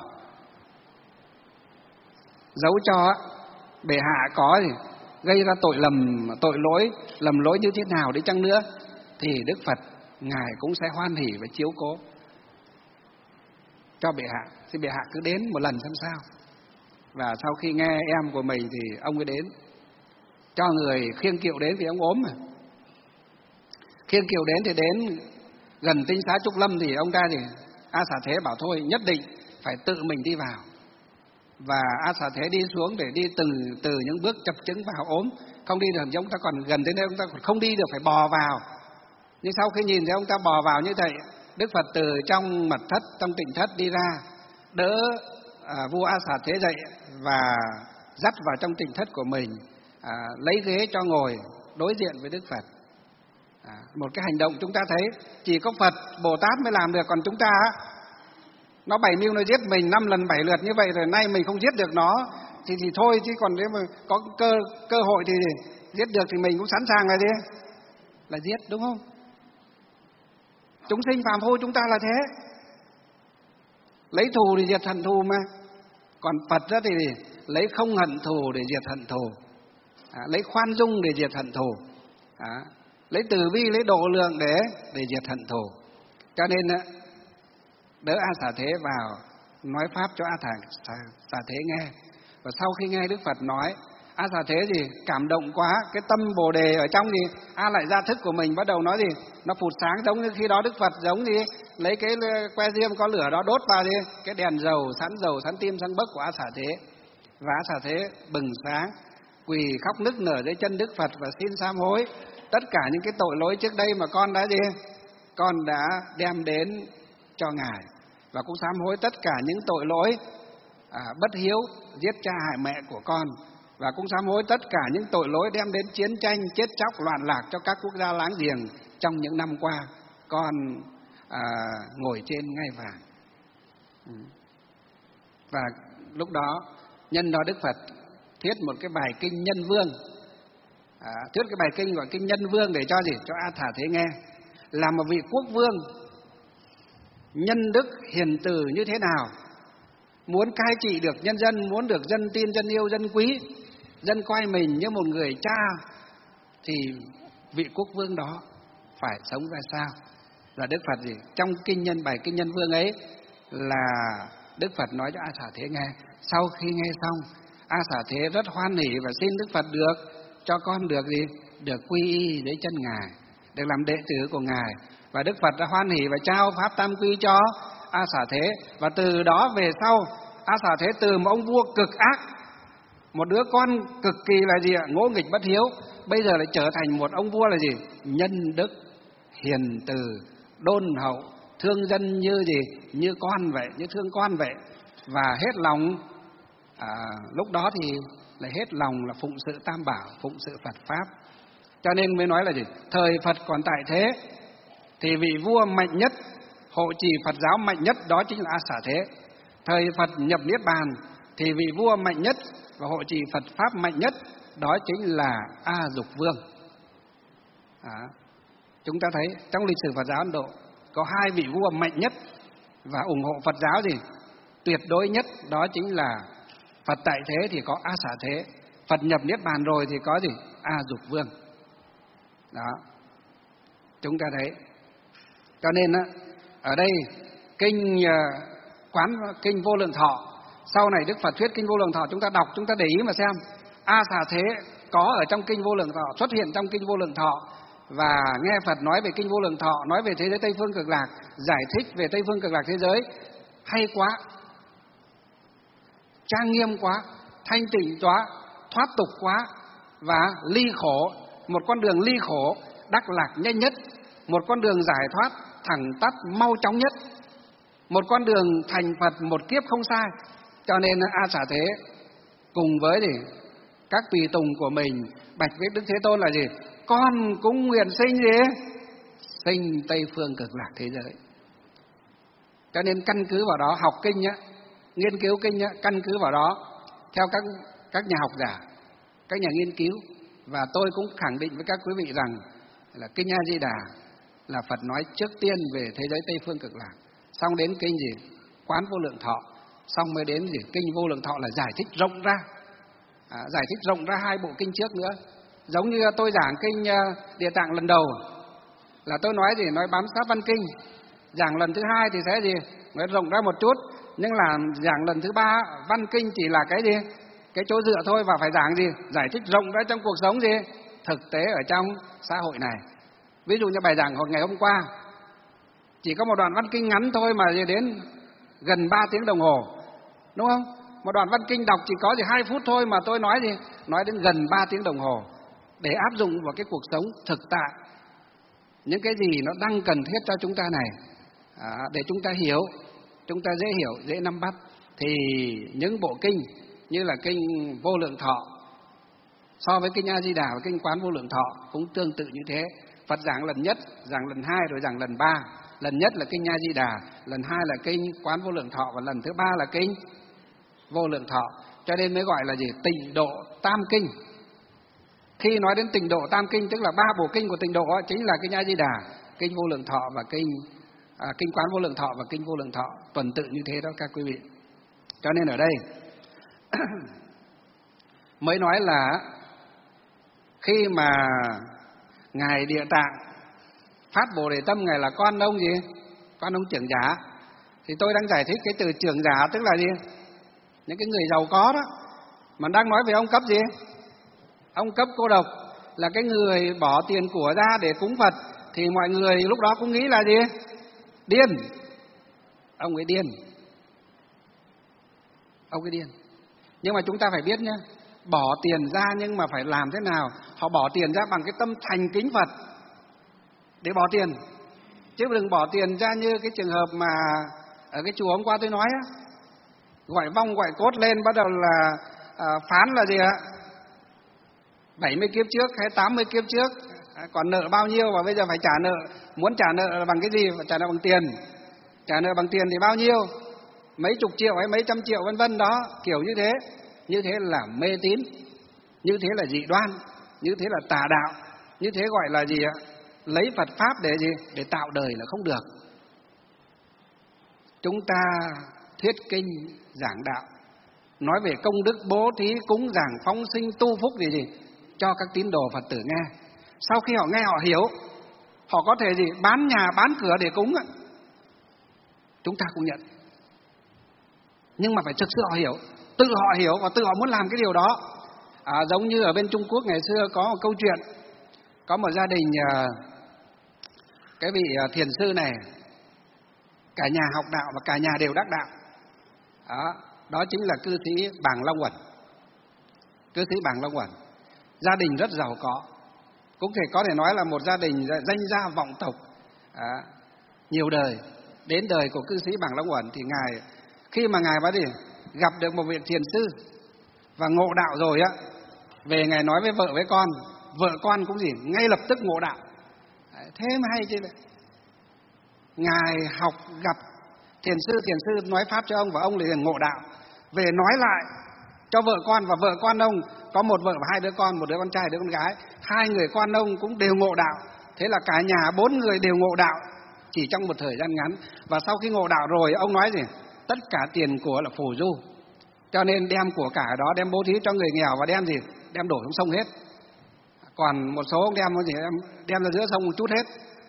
Dẫu cho bệ hạ có thì gây ra tội lỗi, lầm lỗi như thế nào đi chăng nữa, thì Đức Phật Ngài cũng sẽ hoan hỉ và chiếu cố cho bệ hạ. Thì bệ hạ cứ đến một lần xem sao. Và sau khi nghe em của mình thì ông ấy đến, cho người khiêng kiệu đến vì ông ốm mà. Khiêng kiệu đến thì đến gần tinh xá Trúc Lâm thì ông ta thì A Xà Thế bảo thôi nhất định phải tự mình đi vào. Và A Xà Thế đi xuống để đi từ những bước chập chững vào ốm, không đi được, ông ta còn gần tới đây ông ta còn không đi được, phải bò vào. Nhưng sau khi nhìn thấy ông ta bò vào như vậy, Đức Phật từ trong mật thất, trong tịnh thất đi ra, đỡ vua A Xà Thế dậy và dắt vào trong tịnh thất của mình, lấy ghế cho ngồi đối diện với Đức Phật. Một cái hành động chúng ta thấy chỉ có Phật, Bồ Tát mới làm được, còn chúng ta nó bày mưu nó giết mình 5 lần 7 lượt như vậy rồi, nay mình không giết được nó thì thôi, chứ còn nếu mà có cơ hội thì giết được thì mình cũng sẵn sàng là giết, đúng không? Chúng sinh phàm phu chúng ta là thế, lấy thù để diệt hận thù mà. Còn Phật đó thì lấy không hận thù để diệt hận thù, lấy khoan dung để diệt hận thù, lấy từ bi, lấy độ lượng để diệt hận thù. Cho nên đỡ A Xà Thế vào nói pháp cho A Xà Thế nghe. Và sau khi nghe Đức Phật nói, A Xà Thế gì cảm động quá, cái tâm Bồ Đề ở trong thì lại ra thức của mình bắt đầu nói gì, nó phụt sáng, giống như khi đó Đức Phật giống gì lấy cái que diêm có lửa đó đốt vào cái đèn dầu sắn tim sắn bấc của A Xà Thế. Và A Xà Thế bừng sáng, quỳ khóc nức nở dưới chân Đức Phật và xin sám hối tất cả những cái tội lỗi trước đây mà con đã đem đến cho Ngài, và cũng sám hối tất cả những tội lỗi bất hiếu, giết cha hại mẹ của con, và cũng sám hối tất cả những tội lỗi đem đến chiến tranh, chết chóc, loạn lạc cho các quốc gia láng giềng trong những năm qua. Con ngồi trên ngai vàng. Và lúc đó nhân đó Đức Phật thuyết một cái bài kinh Nhân Vương, thuyết cái bài kinh gọi kinh Nhân Vương để cho gì? Cho A Xà Thế nghe. Là một vị quốc vương nhân đức hiền từ như thế nào, muốn cai trị được nhân dân, muốn được dân tin, dân yêu, dân quý, dân coi mình như một người cha, thì vị quốc vương đó phải sống ra sao? Là Đức Phật gì? Trong bài kinh Nhân Vương ấy là Đức Phật nói cho A Xà Thế nghe. Sau khi nghe xong, A Xà Thế rất hoan hỉ và xin Đức Phật được cho con được gì? Được quy y dưới chân Ngài, được làm đệ tử của Ngài. Và Đức Phật đã hoan hỉ và trao pháp tam quy cho A Xà Thế. Và từ đó về sau, A Xà Thế từ một ông vua cực ác, một đứa con cực kỳ là gì ạ? Ngỗ nghịch bất hiếu, bây giờ lại trở thành một ông vua là gì? Nhân đức, hiền từ, đôn hậu, thương dân như gì? Như con vậy, như thương con vậy. Và hết lòng, lúc đó thì lại hết lòng là phụng sự Tam Bảo, phụng sự Phật Pháp. Cho nên mới nói là gì? Thời Phật còn tại thế thì vị vua mạnh nhất, hộ trì Phật giáo mạnh nhất đó chính là A Xà Thế. Thời Phật nhập Niết Bàn thì vị vua mạnh nhất và hộ trì Phật Pháp mạnh nhất đó chính là A Dục Vương. Chúng ta thấy trong lịch sử Phật giáo Ấn Độ có hai vị vua mạnh nhất và ủng hộ Phật giáo gì? Tuyệt đối nhất, đó chính là Phật tại thế thì có A Xà Thế, Phật nhập Niết Bàn rồi thì có gì? A Dục Vương. Đó, chúng ta thấy. Cho nên ở đây kinh Vô Lượng Thọ, sau này Đức Phật thuyết kinh Vô Lượng Thọ, chúng ta đọc, chúng ta để ý mà xem. A Xà Thế có ở trong kinh Vô Lượng Thọ, xuất hiện trong kinh Vô Lượng Thọ, và nghe Phật nói về kinh Vô Lượng Thọ, nói về thế giới Tây Phương Cực Lạc, giải thích về Tây Phương Cực Lạc thế giới hay quá, trang nghiêm quá. thanh tịnh quá, thoát tục quá và ly khổ, một con đường ly khổ đắc lạc nhanh nhất, một con đường giải thoát thẳng tắp mau chóng nhất, một con đường thành Phật một kiếp không sai. Cho nên A Xà Thế cùng với các tùy tùng của mình bạch với Đức Thế Tôn là gì? Con cũng nguyện sinh gì? Sinh Tây Phương Cực Lạc thế giới. Cho nên căn cứ vào đó học kinh nhá, nghiên cứu kinh nhá, căn cứ vào đó theo các nhà học giả, các nhà nghiên cứu, và tôi cũng khẳng định với các quý vị rằng là kinh A Di Đà là Phật nói trước tiên về thế giới Tây Phương Cực Lạc, xong đến kinh gì? Quán Vô Lượng Thọ, xong mới đến gì? Kinh Vô Lượng Thọ là giải thích rộng ra, giải thích rộng ra hai bộ kinh trước nữa. Giống như tôi giảng kinh Địa Tạng lần đầu là tôi nói gì? Nói bám sát văn kinh. Giảng lần thứ hai thì sẽ gì? Nói rộng ra một chút, nhưng là giảng lần thứ ba văn kinh chỉ là cái gì? Cái chỗ dựa thôi, và phải giảng gì? Giải thích rộng ra trong cuộc sống gì? Thực tế ở trong xã hội này. Ví dụ như bài giảng ngày hôm qua chỉ có một đoạn văn kinh ngắn thôi mà đến gần 3 tiếng đồng hồ, đúng không? Một đoạn văn kinh đọc chỉ có 2 phút thôi mà tôi nói gì? Nói đến gần 3 tiếng đồng hồ để áp dụng vào cái cuộc sống thực tại. Những cái gì nó đang cần thiết cho chúng ta này, để chúng ta hiểu, chúng ta dễ hiểu, dễ nắm bắt. Thì những bộ kinh như là kinh Vô Lượng Thọ so với kinh A Di Đà và kinh Quán Vô Lượng Thọ cũng tương tự như thế. Phật giảng lần nhất, giảng lần hai, rồi giảng lần ba. Lần nhất là kinh A Di Đà, lần hai là kinh Quán Vô Lượng Thọ, và lần thứ ba là kinh Vô Lượng Thọ. Cho nên mới gọi là gì? Tịnh độ tam kinh. Khi nói đến tịnh độ tam kinh tức là 3 bộ kinh của tịnh độ chính là kinh A Di Đà, kinh Vô Lượng Thọ và kinh Quán Vô Lượng Thọ và kinh Vô Lượng Thọ, tuần tự như thế đó các quý vị. Cho nên ở đây mới nói là khi mà ngài Địa Tạng phát Bồ Đề Tâm, ngài là con ông gì? Con ông trưởng giả. Thì tôi đang giải thích cái từ trưởng giả tức là gì? Những cái người giàu có đó. Mà đang nói về ông cấp gì? Ông cấp cô độc là cái người bỏ tiền của ra để cúng Phật, thì mọi người lúc đó cũng nghĩ là gì? Điên. Ông ấy điên. Ông ấy điên. Nhưng mà chúng ta phải biết nhé, bỏ tiền ra nhưng mà phải làm thế nào? Họ bỏ tiền ra bằng cái tâm thành kính Phật để bỏ tiền, chứ đừng bỏ tiền ra như cái trường hợp mà ở cái chùa hôm qua tôi nói á, gọi vong gọi cốt lên bắt đầu là phán là gì ạ? 70 kiếp trước hay 80 kiếp trước còn nợ bao nhiêu và bây giờ phải trả nợ. Muốn trả nợ bằng cái gì? Phải trả nợ bằng tiền. Trả nợ bằng tiền thì bao nhiêu? Mấy chục triệu hay mấy trăm triệu vân vân đó, kiểu như thế. Như thế là mê tín, như thế là dị đoan, như thế là tà đạo, như thế gọi là gì ạ? Lấy Phật pháp để gì? Để tạo đời là không được. Chúng ta thuyết kinh giảng đạo, nói về công đức bố thí cúng dường phóng sinh tu phúc gì cho các tín đồ Phật tử nghe. Sau khi họ nghe họ hiểu, họ có thể gì? Bán nhà bán cửa để cúng ạ. Chúng ta cũng nhận. Nhưng mà phải thực sự họ hiểu, tự họ hiểu và tự họ muốn làm cái điều đó. Giống như ở bên Trung Quốc ngày xưa có một câu chuyện, có một gia đình, cái vị thiền sư này, cả nhà học đạo và cả nhà đều đắc đạo. Đó chính là cư sĩ Bàng Long Uẩn. Cư sĩ Bàng Long Uẩn, gia đình rất giàu có, cũng có thể nói là một gia đình danh gia vọng tộc, nhiều đời. Đến đời của cư sĩ Bàng Long Uẩn thì ngài, khi mà ngài gặp được một vị thiền sư và ngộ đạo rồi á, về ngài nói với vợ với con, vợ con cũng ngay lập tức ngộ đạo. Thế mà hay chứ. Ngài học gặp thiền sư nói pháp cho ông và ông liền ngộ đạo, về nói lại cho vợ con, và vợ con ông có một vợ và 2 đứa con, một đứa con trai, đứa con gái, 2 người con ông cũng đều ngộ đạo. Thế là cả nhà 4 người đều ngộ đạo chỉ trong một thời gian ngắn. Và sau khi ngộ đạo rồi, ông nói gì? Tất cả tiền của là phù du, cho nên đem của cải đó đem bố thí cho người nghèo và đem đổ xuống sông hết. Còn một số ông đem ra giữa sông một chút hết.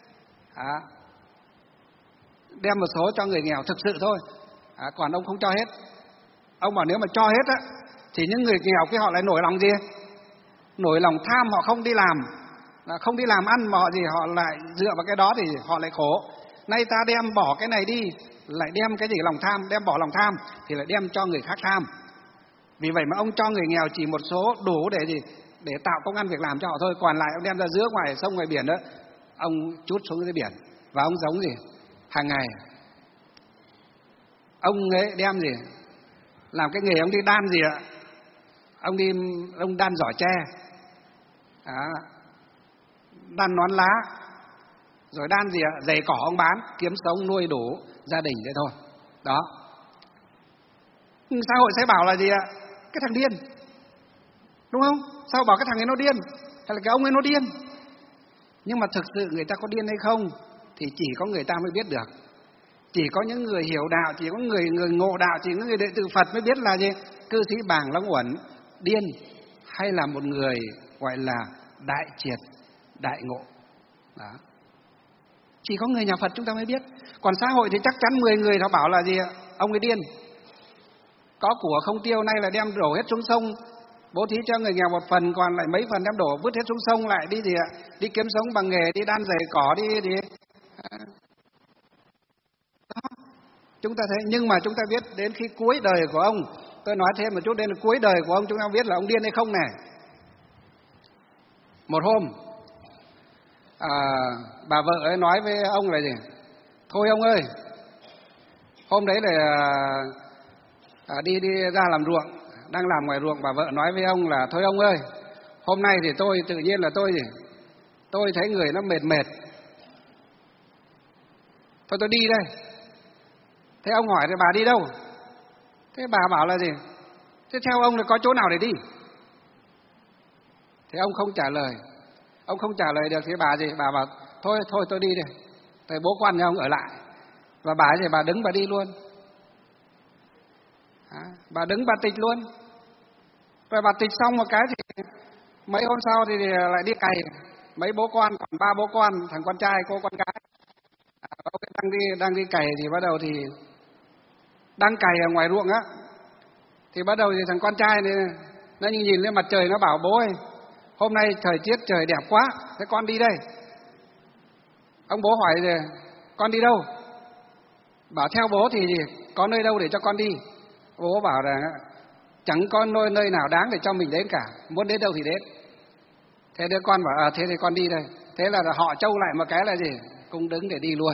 Đem một số cho người nghèo thực sự thôi. Còn ông không cho hết. Ông bảo nếu mà cho hết á thì những người nghèo kia họ lại nổi lòng gì? Nổi lòng tham, họ không đi làm ăn mà họ lại dựa vào cái đó thì họ lại khổ. Nay ta đem bỏ cái này đi, lại đem cái gì? Lòng tham, đem bỏ lòng tham thì lại đem cho người khác tham. Vì vậy mà ông cho người nghèo chỉ một số đủ để gì? Để tạo công ăn việc làm cho họ thôi. Còn lại ông đem ra giữa ngoài sông ngoài biển đó, ông trút xuống dưới biển. Và ông giống gì? Hàng ngày ông ấy đem gì? Làm cái nghề ông đi đan gì ạ? Ông đan giỏ tre, đan nón lá, rồi đan gì ạ? Giày cỏ ông bán, kiếm sống nuôi đủ gia đình thế thôi. Đó. Xã hội sẽ bảo là gì ạ? Cái thằng điên, đúng không? Sao bảo cái thằng ấy nó điên, hay là cái ông ấy nó điên? Nhưng mà thực sự người ta có điên hay không thì chỉ có người ta mới biết được. Chỉ có những người hiểu đạo, chỉ có người ngộ đạo, chỉ có người đệ tử Phật mới biết là gì? Cư sĩ Bàng Long Uẩn điên hay là một người gọi là đại triệt, đại ngộ. Đó. Chỉ có người nhà Phật chúng ta mới biết. Còn xã hội thì chắc chắn 10 người nó bảo là gì? Ông ấy điên. Có của không tiêu, nay là đem đổ hết xuống sông, bố thí cho người nghèo một phần, còn lại mấy phần đem đổ vứt hết xuống sông, lại đi gì ạ? Đi kiếm sống bằng nghề, đi đan giày cỏ, đi. Đó. Chúng ta thấy, nhưng mà chúng ta biết đến khi cuối đời của ông, tôi nói thêm một chút, đến cuối đời của ông chúng ta biết là ông điên hay không này. Một hôm, bà vợ ấy nói với ông là gì? Thôi ông ơi, hôm đấy là đi ra làm ruộng, đang làm ngoài ruộng, bà vợ nói với ông là thôi ông ơi, hôm nay thì tôi tự nhiên là tôi thấy người nó mệt, thôi tôi đi đây. Thế ông hỏi thì bà đi đâu? Thế bà bảo là gì? Thế theo ông là có chỗ nào để đi? Thế ông không trả lời. Ông không trả lời được thì bà gì? Bà bảo thôi tôi đi đây. Thế bố quan nhà ông ở lại. Và bà ấy thì bà đứng bà đi luôn. Bà đứng bà tịch luôn. Rồi bà tịch xong một cái thì mấy hôm sau thì lại đi cày. Mấy bố con, còn 3 bố con, thằng con trai, cô con gái. Đang đi cày thì bắt đầu thì đang cày ở ngoài ruộng á, thì bắt đầu thì thằng con trai này nó nhìn lên mặt trời, nó bảo bố ơi, hôm nay thời tiết trời đẹp quá, thế con đi đây. Ông bố hỏi thì con đi đâu? Bảo theo bố thì có nơi đâu để cho con đi. Bố bảo là chẳng có nơi nào đáng để cho mình đến cả, muốn đến đâu thì đến. Thế đứa con bảo thế thì con đi đây. Thế là họ trâu lại một cái là gì? Cung đứng để đi luôn.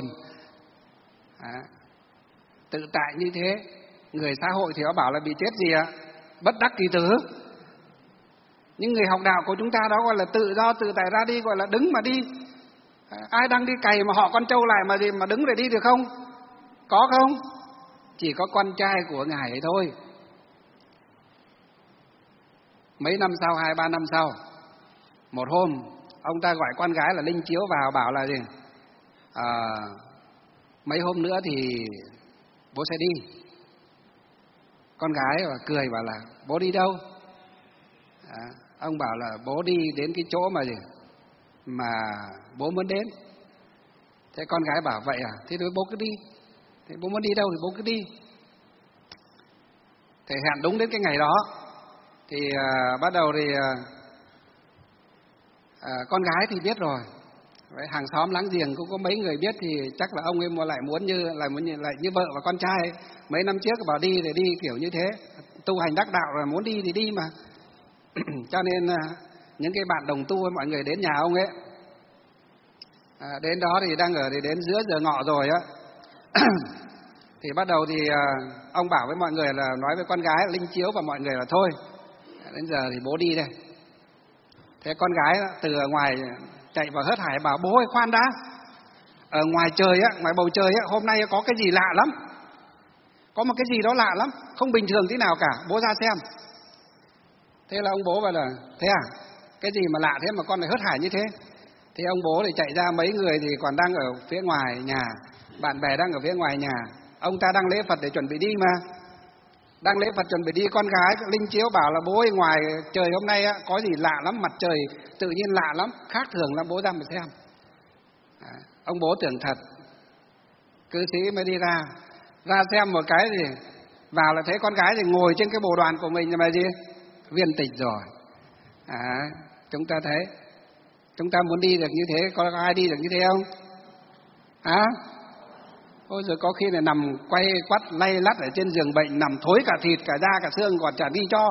Tự tại như thế. Người xã hội thì họ bảo là bị chết gì ạ? Bất đắc kỳ tử. Những người học đạo của chúng ta đó gọi là tự do tự tại ra đi, gọi là đứng mà đi. Ai đang đi cày mà họ con trâu lại mà đứng để đi được không? Có không? Chỉ có con trai của ngài ấy thôi. Mấy năm sau, 2-3 năm sau, một hôm ông ta gọi con gái là Linh Chiếu vào, bảo là gì? Mấy hôm nữa thì bố sẽ đi. Con gái cười bảo là bố đi đâu? Ông bảo là bố đi đến cái chỗ mà bố muốn đến. Thế con gái bảo vậy thế bố cứ đi. Thế bố muốn đi đâu thì bố cứ đi. Thế hẹn đúng đến cái ngày đó thì bắt đầu thì con gái thì biết rồi. Vậy hàng xóm láng giềng cũng có mấy người biết thì chắc là ông ấy lại muốn như vợ và con trai. Mấy năm trước bảo đi thì đi kiểu như thế, tu hành đắc đạo rồi muốn đi thì đi mà. Cho nên những cái bạn đồng tu mọi người đến nhà ông ấy, đến đó thì đang ở thì đến giữa giờ ngọ rồi á. Thì bắt đầu thì ông bảo với mọi người là nói với con gái Linh Chiếu và mọi người là thôi, đến giờ thì bố đi đây. Thế con gái từ ngoài chạy vào hớt hải bảo bố ơi khoan đã, ở ngoài trời á, ngoài bầu trời á, hôm nay có cái gì lạ lắm, có một cái gì đó lạ lắm, không bình thường thế nào cả, bố ra xem. Thế là ông bố bảo là thế cái gì mà lạ thế mà con lại hớt hải như thế? Thì ông bố thì chạy ra, mấy người thì còn đang ở phía ngoài nhà, bạn bè đang ở phía ngoài nhà, ông ta đang lễ Phật để chuẩn bị đi mà. Đang lễ Phật chuẩn bị đi, con gái Linh Chiếu bảo là bố ơi ngoài trời hôm nay có gì lạ lắm, mặt trời tự nhiên lạ lắm, khác thường lắm, bố ra mà xem. Ông bố tưởng thật, cư sĩ mới đi ra xem một cái gì, vào là thấy con gái thì ngồi trên cái bồ đoàn của mình mà gì, viên tịch rồi. Chúng ta thấy, chúng ta muốn đi được như thế, có ai đi được như thế không? Ôi rồi có khi là nằm quay quắt lay lắt ở trên giường bệnh, nằm thối cả thịt, cả da, cả xương còn chả đi cho.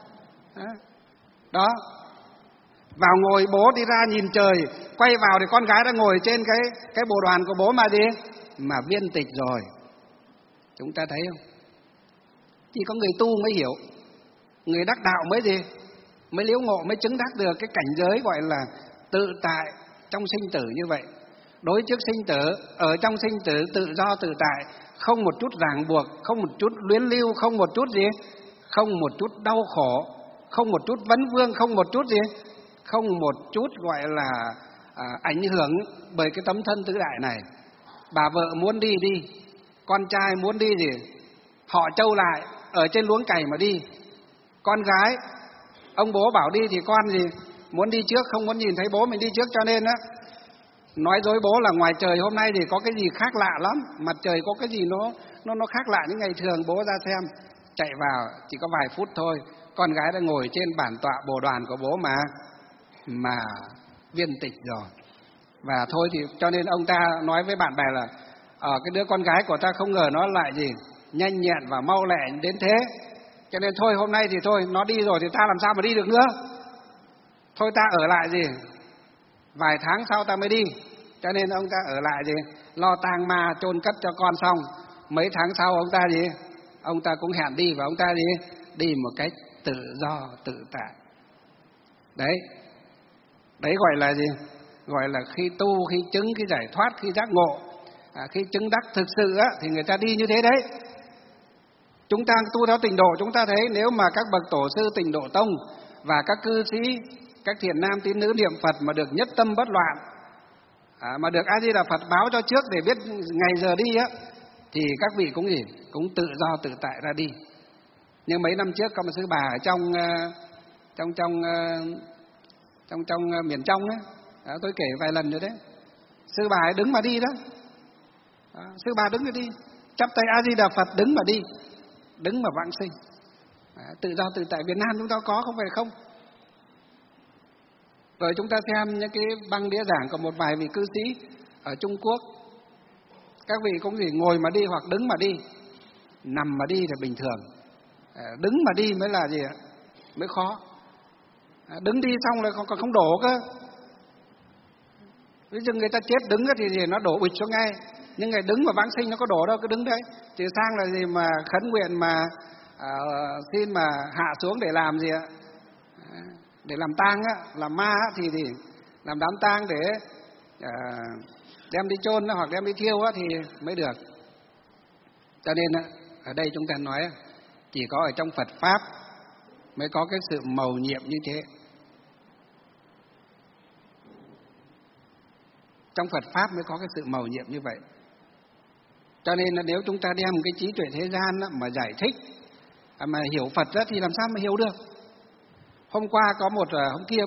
Đó. Vào ngồi bố đi ra nhìn trời, quay vào thì con gái đã ngồi trên cái bộ đoàn của bố mà gì? Mà viên tịch rồi. Chúng ta thấy không? Chỉ có người tu mới hiểu, người đắc đạo mới gì? Mới liễu ngộ, mới chứng đắc được cái cảnh giới gọi là tự tại trong sinh tử như vậy. Đối trước sinh tử, ở trong sinh tử tự do tự tại, không một chút ràng buộc, không một chút luyến lưu, không một chút gì? Không một chút đau khổ, không một chút vấn vương, không một chút gì? Không một chút gọi là ảnh hưởng bởi cái tấm thân tứ đại này. Bà vợ muốn đi đi, con trai muốn đi gì? Họ trâu lại, ở trên luống cày mà đi. Con gái, ông bố bảo đi thì con gì? Muốn đi trước, không muốn nhìn thấy bố mình đi trước, cho nên á nói dối bố là ngoài trời hôm nay thì có cái gì khác lạ lắm, mặt trời có cái gì nó khác lạ những ngày thường. Bố ra xem, chạy vào chỉ có vài phút thôi, con gái đã ngồi trên bản tọa bồ đoàn của bố mà viên tịch rồi. Và thôi thì cho nên ông ta nói với bạn bè là cái đứa con gái của ta không ngờ nó lại gì nhanh nhẹn và mau lẹ đến thế, cho nên thôi hôm nay thì thôi, nó đi rồi thì ta làm sao mà đi được nữa. Thôi ta ở lại gì, vài tháng sau ta mới đi. Cho nên ông ta ở lại gì, lo tang ma chôn cất cho con xong, mấy tháng sau ông ta gì, ông ta cũng hẹn đi, và ông ta gì, đi một cách tự do tự tại. Đấy gọi là gì? Gọi là khi tu, khi chứng, khi giải thoát, khi giác ngộ, khi chứng đắc thực sự á, thì người ta đi như thế đấy. Chúng ta tu theo tịnh độ, chúng ta thấy nếu mà các bậc tổ sư Tịnh Độ Tông và các cư sĩ, các thiện nam tín nữ niệm Phật mà được nhất tâm bất loạn, mà được A Di Đà Phật báo cho trước để biết ngày giờ đi á, thì các vị cũng gì, cũng tự do tự tại ra đi. Nhưng mấy năm trước có một sư bà ở trong miền trong ấy, tôi kể vài lần rồi đấy. Sư bà ấy đứng mà đi đó. Sư bà đứng mà đi, chắp tay A Di Đà Phật đứng mà đi, đứng mà vãng sinh. Tự do tự tại Việt Nam chúng ta có, không phải không. Rồi chúng ta xem những cái băng đĩa giảng của một vài vị cư sĩ ở Trung Quốc, các vị cũng gì ngồi mà đi hoặc đứng mà đi. Nằm mà đi là bình thường, đứng mà đi mới là gì ạ? Mới khó. Đứng đi xong lại còn không đổ cơ. Ví dụ người ta chết đứng thì gì nó đổ bịch xuống ngay, nhưng người đứng mà vãng sinh nó có đổ đâu, cứ đứng đấy. Chỉ sang là gì mà khấn nguyện mà xin mà hạ xuống để làm gì ạ? Để làm tang á, làm ma á, thì làm đám tang để đem đi chôn hoặc đem đi thiêu á, thì mới được. Cho nên ở đây chúng ta nói chỉ có ở trong Phật Pháp mới có cái sự mầu nhiệm như thế. Trong Phật Pháp mới có cái sự mầu nhiệm như vậy. Cho nên là nếu chúng ta đem cái trí tuệ thế gian mà giải thích, mà hiểu Phật đó, thì làm sao mà hiểu được. Hôm qua có một, hôm kia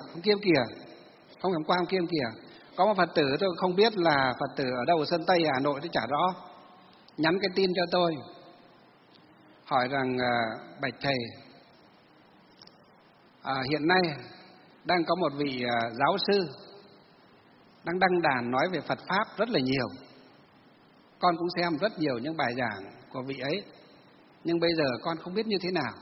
có một Phật tử, tôi không biết là Phật tử ở đâu, ở Sơn Tây, Hà Nội tôi chả rõ, nhắn cái tin cho tôi, hỏi rằng bạch thầy, hiện nay đang có một vị giáo sư đang đăng đàn nói về Phật Pháp rất là nhiều. Con cũng xem rất nhiều những bài giảng của vị ấy, nhưng bây giờ con không biết như thế nào,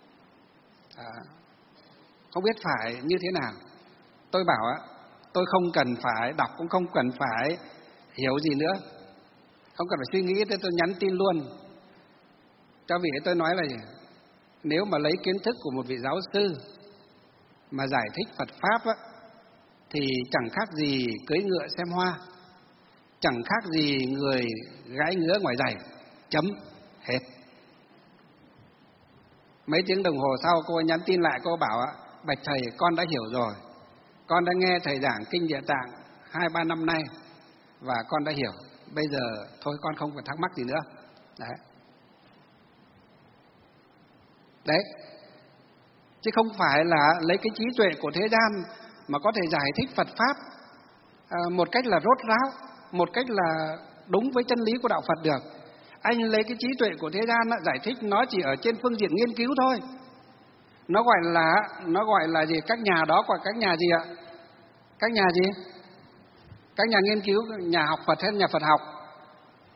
không biết phải như thế nào. Tôi bảo tôi không cần phải đọc, cũng không cần phải hiểu gì nữa, không cần phải suy nghĩ, tôi nhắn tin luôn cho vị ấy. Tôi nói là gì? Nếu mà lấy kiến thức của một vị giáo sư mà giải thích Phật Pháp thì chẳng khác gì cưỡi ngựa xem hoa, chẳng khác gì người gãi ngứa ngoài giày, chấm hết. Mấy tiếng đồng hồ sau cô nhắn tin lại, cô bảo bạch thầy, con đã hiểu rồi, con đã nghe thầy giảng Kinh Địa Tạng 2-3 năm nay và con đã hiểu, bây giờ thôi con không còn thắc mắc gì nữa. Đấy, chứ không phải là lấy cái trí tuệ của thế gian mà có thể giải thích Phật Pháp một cách là rốt ráo, một cách là đúng với chân lý của đạo Phật được. Anh lấy cái trí tuệ của thế gian giải thích nó chỉ ở trên phương diện nghiên cứu thôi. Nó gọi là gì? Các nhà đó gọi các nhà gì ạ? Các nhà gì? Các nhà nghiên cứu, nhà học Phật hay nhà Phật học?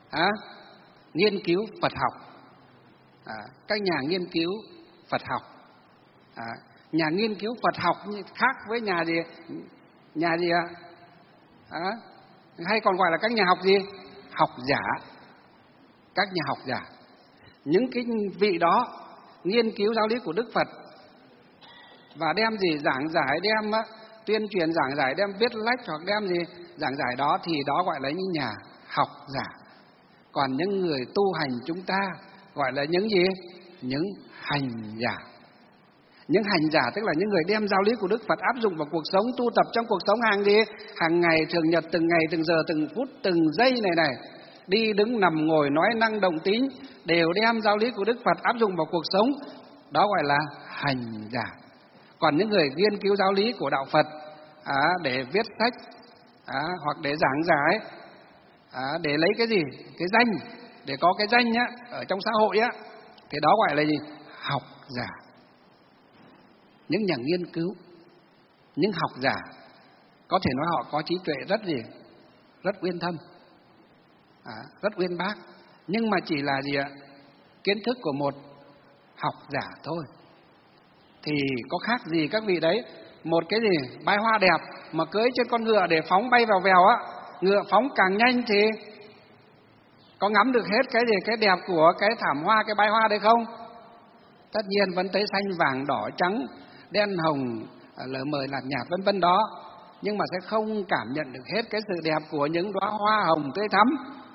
nghiên cứu Phật học. Các nhà nghiên cứu Phật học. Nhà nghiên cứu Phật học khác với nhà gì? Nhà gì ạ? Hay còn gọi là các nhà học gì? Học giả. Các nhà học giả. Những cái vị đó nghiên cứu giáo lý của Đức Phật và đem gì giảng giải, đem tuyên truyền giảng giải, đem viết lách hoặc đem gì giảng giải đó, thì đó gọi là những nhà học giả. Còn những người tu hành chúng ta gọi là những gì? Những hành giả. Những hành giả tức là những người đem giáo lý của Đức Phật áp dụng vào cuộc sống, tu tập trong cuộc sống hàng ngày, thường nhật, từng ngày, từng giờ, từng phút, từng giây này, đi đứng nằm ngồi nói năng động tín đều đem giáo lý của Đức Phật áp dụng vào cuộc sống, đó gọi là hành giả. Còn những người nghiên cứu giáo lý của đạo Phật để viết sách hoặc để giảng giải, để lấy cái gì? Cái danh, để có cái danh ở trong xã hội thì đó gọi là gì? Học giả. Những nhà nghiên cứu, những học giả, có thể nói họ có trí tuệ rất uyên thâm, rất uyên bác, nhưng mà chỉ là gì ạ? Kiến thức của một học giả thôi. Thì có khác gì các vị đấy? Một cái gì? Bái hoa đẹp mà cưỡi trên con ngựa để phóng bay vào vèo ngựa phóng càng nhanh thì có ngắm được hết cái gì? Cái đẹp của cái thảm hoa, cái bái hoa đấy không? Tất nhiên vẫn thấy xanh vàng đỏ trắng, đen hồng, lờ mờ lạt nhạt vân vân đó, nhưng mà sẽ không cảm nhận được hết cái sự đẹp của những đóa hoa hồng tươi thắm.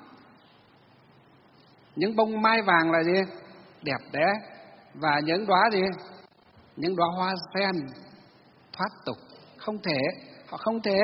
Những bông mai vàng là gì? Đẹp đẽ. Và những đóa gì? Những đóa hoa sen thoát tục. Không thể, họ không thể.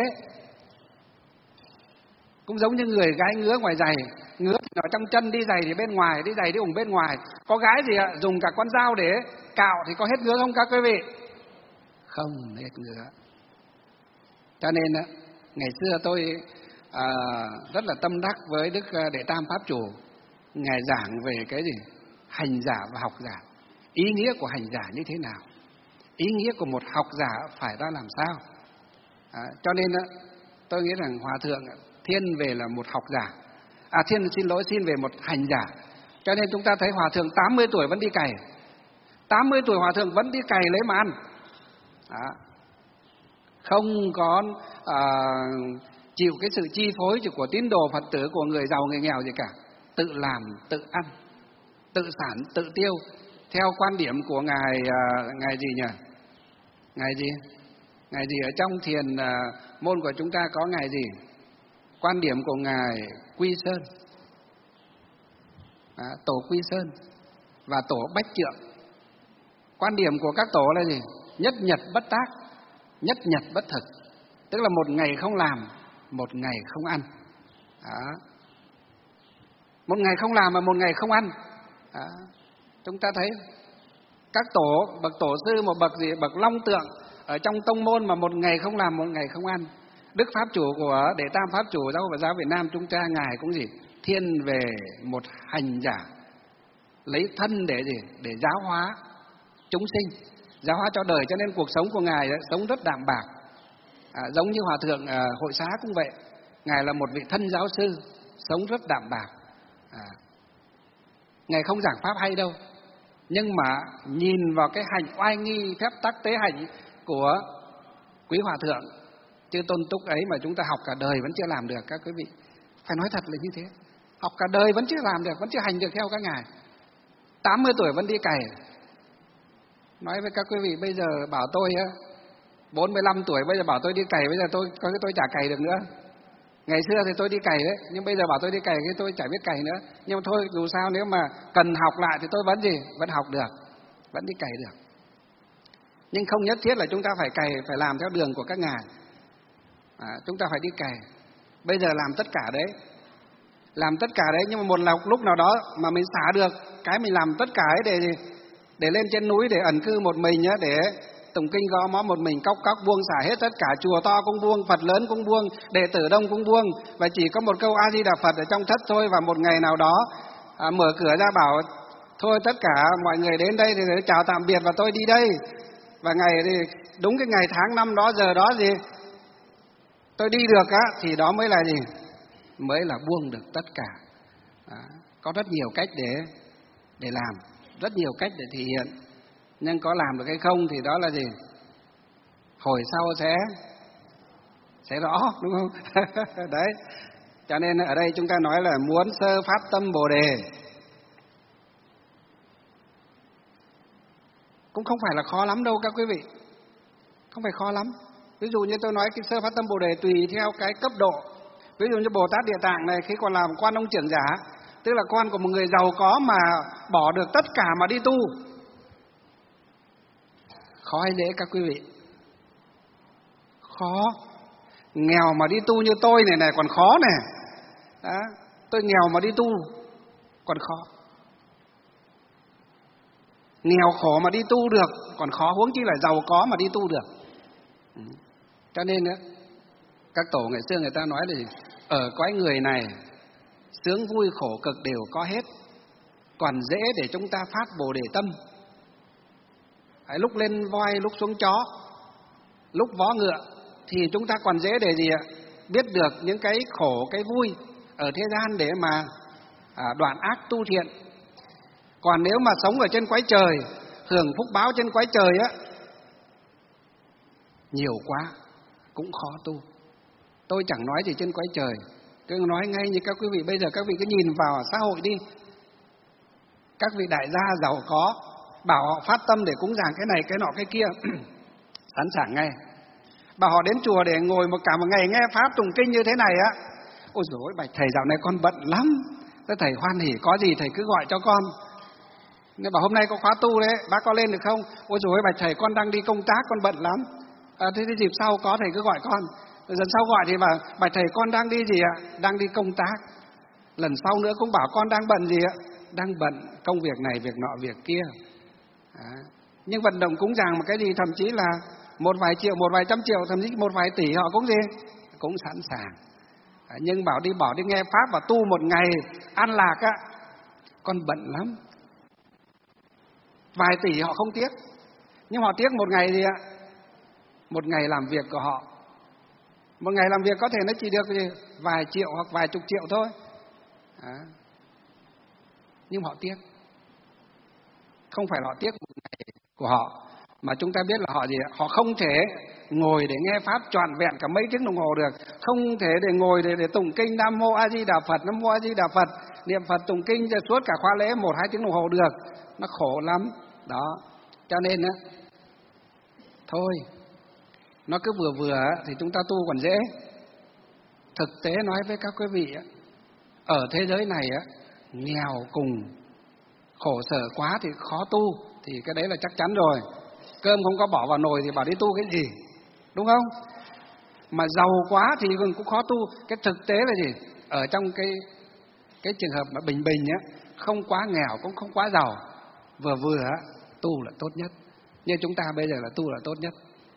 Cũng giống như người gái ngứa ngoài giày, ngứa thì ở trong chân, đi giày thì bên ngoài, đi giày đi ủng bên ngoài. Có gái gì ạ? Dùng cả con dao để cạo thì có hết ngứa không các quý vị? Không hết ngứa. Cho nên ngày xưa tôi rất là tâm đắc với Đức Đệ Tam Pháp Chủ. Ngài giảng về cái gì? Hành giả và học giả. Ý nghĩa của hành giả như thế nào? Ý nghĩa của một học giả phải ra làm sao? Cho nên tôi nghĩ rằng Hòa Thượng thiên về là một học giả. Xin về một hành giả. Cho nên chúng ta thấy Hòa Thượng 80 tuổi vẫn đi cày. 80 tuổi Hòa Thượng vẫn đi cày lấy mà ăn. Không có chịu cái sự chi phối của tín đồ Phật tử, của người giàu người nghèo gì cả. Tự làm, tự ăn, tự sản, tự tiêu. Theo quan điểm của Ngài gì nhỉ? Ngài gì ở trong thiền môn của chúng ta có Ngài gì? Quan điểm của Ngài Quy Sơn, Tổ Quy Sơn và Tổ Bách Trượng. Quan điểm của các tổ là gì? Nhất nhật bất tác, nhất nhật bất thực. Tức là một ngày không làm, một ngày không ăn. Một ngày không làm và một ngày không ăn. Chúng ta thấy các tổ, bậc tổ sư, một bậc gì? Bậc long tượng ở trong tông môn mà một ngày không làm, một ngày không ăn. Đức Pháp Chủ của Đệ Tam Pháp Chủ Giáo Phật giáo Việt Nam chúng ta, Ngài cũng gì? Thiên về một hành giả, lấy thân để gì? Để giáo hóa chúng sinh, giáo hóa cho đời. Cho nên cuộc sống của Ngài sống rất đạm bạc. Giống như Hòa Thượng Hội Xá cũng vậy. Ngài là một vị thân giáo sư, sống rất đạm bạc. Ngài không giảng pháp hay đâu, nhưng mà nhìn vào cái hành oai nghi, phép tắc tế hạnh của quý Hòa Thượng Chư Tôn Túc ấy mà chúng ta học cả đời vẫn chưa làm được các quý vị. Phải nói thật là như thế. Học cả đời vẫn chưa làm được, vẫn chưa hành được theo các ngài. 80 tuổi vẫn đi cày. Nói với các quý vị bây giờ bảo tôi 45 tuổi bây giờ bảo tôi đi cày, bây giờ tôi chả cày được nữa. Ngày xưa thì tôi đi cày đấy, nhưng bây giờ bảo tôi đi cày thì tôi chả biết cày nữa. Nhưng mà thôi, dù sao nếu mà cần học lại thì tôi vẫn học được, vẫn đi cày được. Nhưng không nhất thiết là chúng ta phải cày, phải làm theo đường của các ngài. Chúng ta phải đi cày. Bây giờ làm tất cả đấy, nhưng mà một lúc nào đó mà mình xả được cái mình làm tất cả ấy để lên trên núi, để ẩn cư một mình, để tụng kinh gõ mõ một mình, cóc buông xả hết tất cả. Chùa to cũng buông, Phật lớn cũng buông, đệ tử đông cũng buông, và chỉ có một câu A Di Đà Phật ở trong thất thôi. Và một ngày nào đó mở cửa ra bảo thôi tất cả mọi người đến đây thì chào tạm biệt và tôi đi đây. Và ngày thì đúng cái ngày tháng năm đó, giờ đó gì tôi đi được thì đó mới là gì? Mới là buông được tất cả. Có rất nhiều cách để làm, rất nhiều cách để thể hiện, nhưng có làm được hay không thì đó là gì? Hồi sau sẽ rõ, đúng không? Đấy, cho nên ở đây chúng ta nói là muốn sơ phát tâm Bồ Đề cũng không phải là khó lắm đâu các quý vị, không phải khó lắm. Ví dụ như tôi nói cái sơ phát tâm Bồ Đề tùy theo cái cấp độ. Ví dụ như Bồ Tát Địa Tạng này khi còn làm quan ông trưởng giả, tức là con của một người giàu có mà bỏ được tất cả mà đi tu, khó hay dễ các quý vị? Khó. Nghèo mà đi tu như tôi này còn khó này. Đó, tôi nghèo mà đi tu còn khó. Nghèo khổ mà đi tu được còn khó, huống chi là giàu có mà đi tu được. Cho nên các tổ ngày xưa người ta nói là ở cõi người này sướng vui khổ cực đều có hết, còn dễ để chúng ta phát Bồ Đề tâm. Lúc lên voi, lúc xuống chó, lúc vó ngựa thì chúng ta còn dễ để gì ạ? Biết được những cái khổ, cái vui ở thế gian để mà đoạn ác tu thiện. Còn nếu mà sống ở trên cõi trời, hưởng phúc báo trên cõi trời nhiều quá cũng khó tu. Tôi chẳng nói gì trên cõi trời, tôi nói ngay như các quý vị bây giờ, các vị cứ nhìn vào xã hội đi. Các vị đại gia giàu có bảo họ phát tâm để cúng dường cái này cái nọ cái kia sẵn sàng ngay. Bảo họ đến chùa để ngồi cả một ngày nghe pháp tụng kinh như thế này ôi dồi ôi, bạch thầy dạo này con bận lắm, thầy hoan hỉ có gì thầy cứ gọi cho con. Nên bảo hôm nay có khóa tu đấy, bác có lên được không? Ôi dồi ôi, bạch thầy con đang đi công tác, con bận lắm. Thế dịp sau có thầy cứ gọi con. Lần sau gọi thì bảo bạch thầy con đang đi gì ạ? Đang đi công tác. Lần sau nữa cũng bảo con đang bận gì ạ? Đang bận công việc này, việc nọ, việc kia. Nhưng vận động cúng dường một cái gì thậm chí là một vài triệu, một vài trăm triệu, thậm chí một vài tỷ họ cũng gì? Cũng sẵn sàng. Nhưng bảo đi nghe pháp và tu một ngày an lạc con bận lắm. Vài tỷ họ không tiếc, nhưng họ tiếc một ngày gì ạ? Một ngày làm việc của họ. Một ngày làm việc có thể nó chỉ được gì? Vài triệu hoặc vài chục triệu thôi. Nhưng họ tiếc. Không phải họ tiếc một ngày của họ, mà chúng ta biết là họ gì ạ? Họ không thể ngồi để nghe pháp trọn vẹn cả mấy tiếng đồng hồ được. Không thể để ngồi để tụng kinh Nam Mô A Di Đà Phật, Nam Mô A Di Đà Phật, niệm Phật tụng kinh suốt cả khóa lễ 1-2 tiếng đồng hồ được. Nó khổ lắm. Đó, cho nên thôi, nó cứ vừa thì chúng ta tu còn dễ. Thực tế nói với các quý vị ở thế giới này nghèo cùng, khổ sở quá thì khó tu, thì cái đấy là chắc chắn rồi. Cơm không có bỏ vào nồi thì bảo đi tu cái gì, đúng không? Mà giàu quá thì cũng khó tu. Cái thực tế là gì? Ở trong cái trường hợp mà bình không quá nghèo cũng không quá giàu, vừa tu là tốt nhất. Như chúng ta bây giờ là tu là tốt nhất.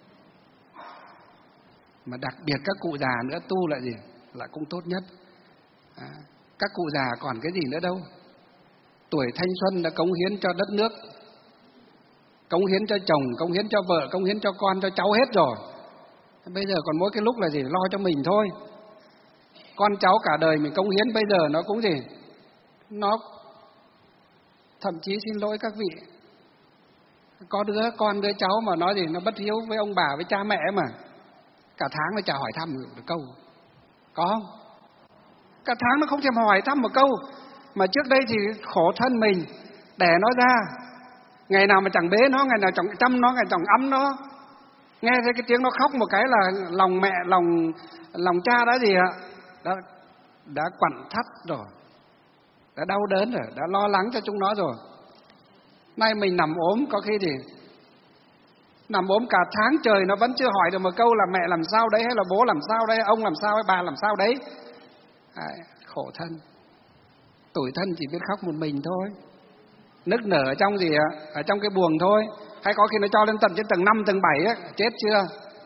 Mà đặc biệt các cụ già nữa tu là gì? Là cũng tốt nhất. Các cụ già còn cái gì nữa đâu. Tuổi thanh xuân đã cống hiến cho đất nước, cống hiến cho chồng, cống hiến cho vợ, cống hiến cho con, cho cháu hết rồi. Bây giờ còn mỗi cái lúc là gì? Lo cho mình thôi. Con cháu cả đời mình cống hiến, bây giờ nó cũng gì? Nó thậm chí xin lỗi các vị, có đứa con đứa cháu mà nói gì nó bất hiếu với ông bà với cha mẹ mà cả tháng nó chả hỏi thăm được câu. Có không? Cả tháng nó không thèm hỏi thăm một câu. Mà trước đây thì khổ thân mình đẻ nó ra, ngày nào mà chẳng bế nó, ngày nào chẳng chăm nó, ngày chẳng ấm nó. Nghe thấy cái tiếng nó khóc một cái là lòng mẹ, lòng cha đã gì ạ? Đã quặn thắt rồi, đã đau đớn rồi, đã lo lắng cho chúng nó rồi. Nay mình nằm ốm, có khi thì nằm ốm cả tháng trời nó vẫn chưa hỏi được một câu là mẹ làm sao đấy, hay là bố làm sao đấy, ông làm sao, hay bà làm sao đấy. Khổ thân. Tủi thân chỉ biết khóc một mình thôi, nức nở ở trong gì ạ? Ở trong cái buồng thôi. Hay có khi nó cho lên trên tầng 5, tầng 7 chết chưa?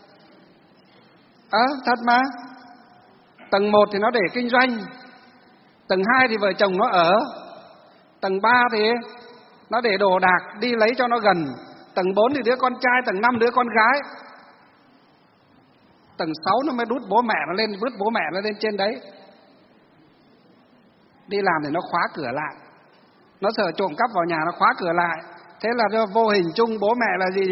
Thật mà. Tầng 1 thì nó để kinh doanh, tầng 2 thì vợ chồng nó ở, tầng 3 thì nó để đồ đạc đi lấy cho nó gần, tầng 4 thì đứa con trai, tầng 5 đứa con gái, tầng 6 nó mới đút bố mẹ nó lên, vứt bố mẹ nó lên trên đấy. Đi làm thì nó khóa cửa lại, nó sợ trộm cắp vào nhà nó khóa cửa lại. Thế là vô hình chung bố mẹ là gì?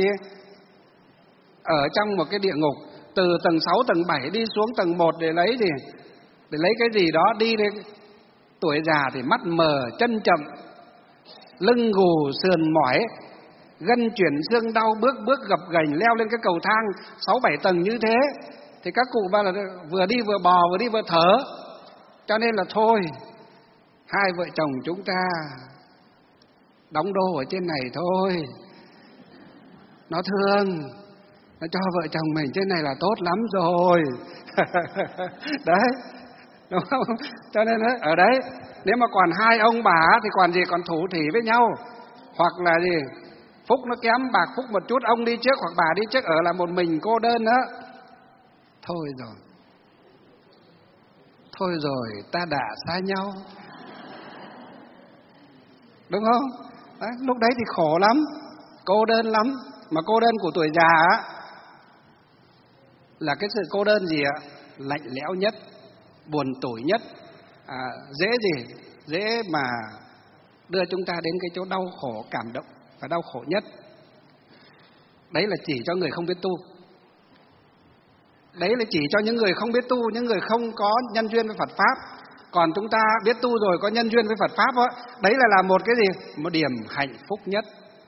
Ở trong một cái địa ngục, từ tầng 6, tầng 7 đi xuống tầng 1 để lấy gì? Để lấy cái gì đó đi đến tuổi già thì mắt mờ, chân chậm, lưng gù, sườn mỏi, gân chuyển xương đau, bước bước gập ghềnh leo lên cái cầu thang 6, 7 tầng như thế. Thì các cụ bảo là vừa đi vừa bò, vừa đi vừa thở. Cho nên là thôi, hai vợ chồng chúng ta đóng đô ở trên này thôi. Nó thương, nó cho vợ chồng mình trên này là tốt lắm rồi. Đấy, đúng không? Cho nên ở đấy, nếu mà còn hai ông bà thì còn gì, còn thủ thỉ với nhau. Hoặc là gì, phúc nó kém bạc phúc một chút, ông đi trước hoặc bà đi trước, ở là một mình cô đơn đó. Thôi rồi, thôi rồi, ta đã xa nhau, đúng không? Đấy, lúc đấy thì khổ lắm, cô đơn lắm. Mà cô đơn của tuổi già á, là cái sự cô đơn gì ạ? Lạnh lẽo nhất, buồn tủi nhất, dễ gì? Dễ mà đưa chúng ta đến cái chỗ đau khổ, cảm động và đau khổ nhất. Đấy là chỉ cho người không biết tu. Đấy là chỉ cho những người không biết tu, những người không có nhân duyên với Phật Pháp. Còn chúng ta biết tu rồi, có nhân duyên với Phật Pháp đó, đấy là một cái gì? Một điểm hạnh phúc nhất.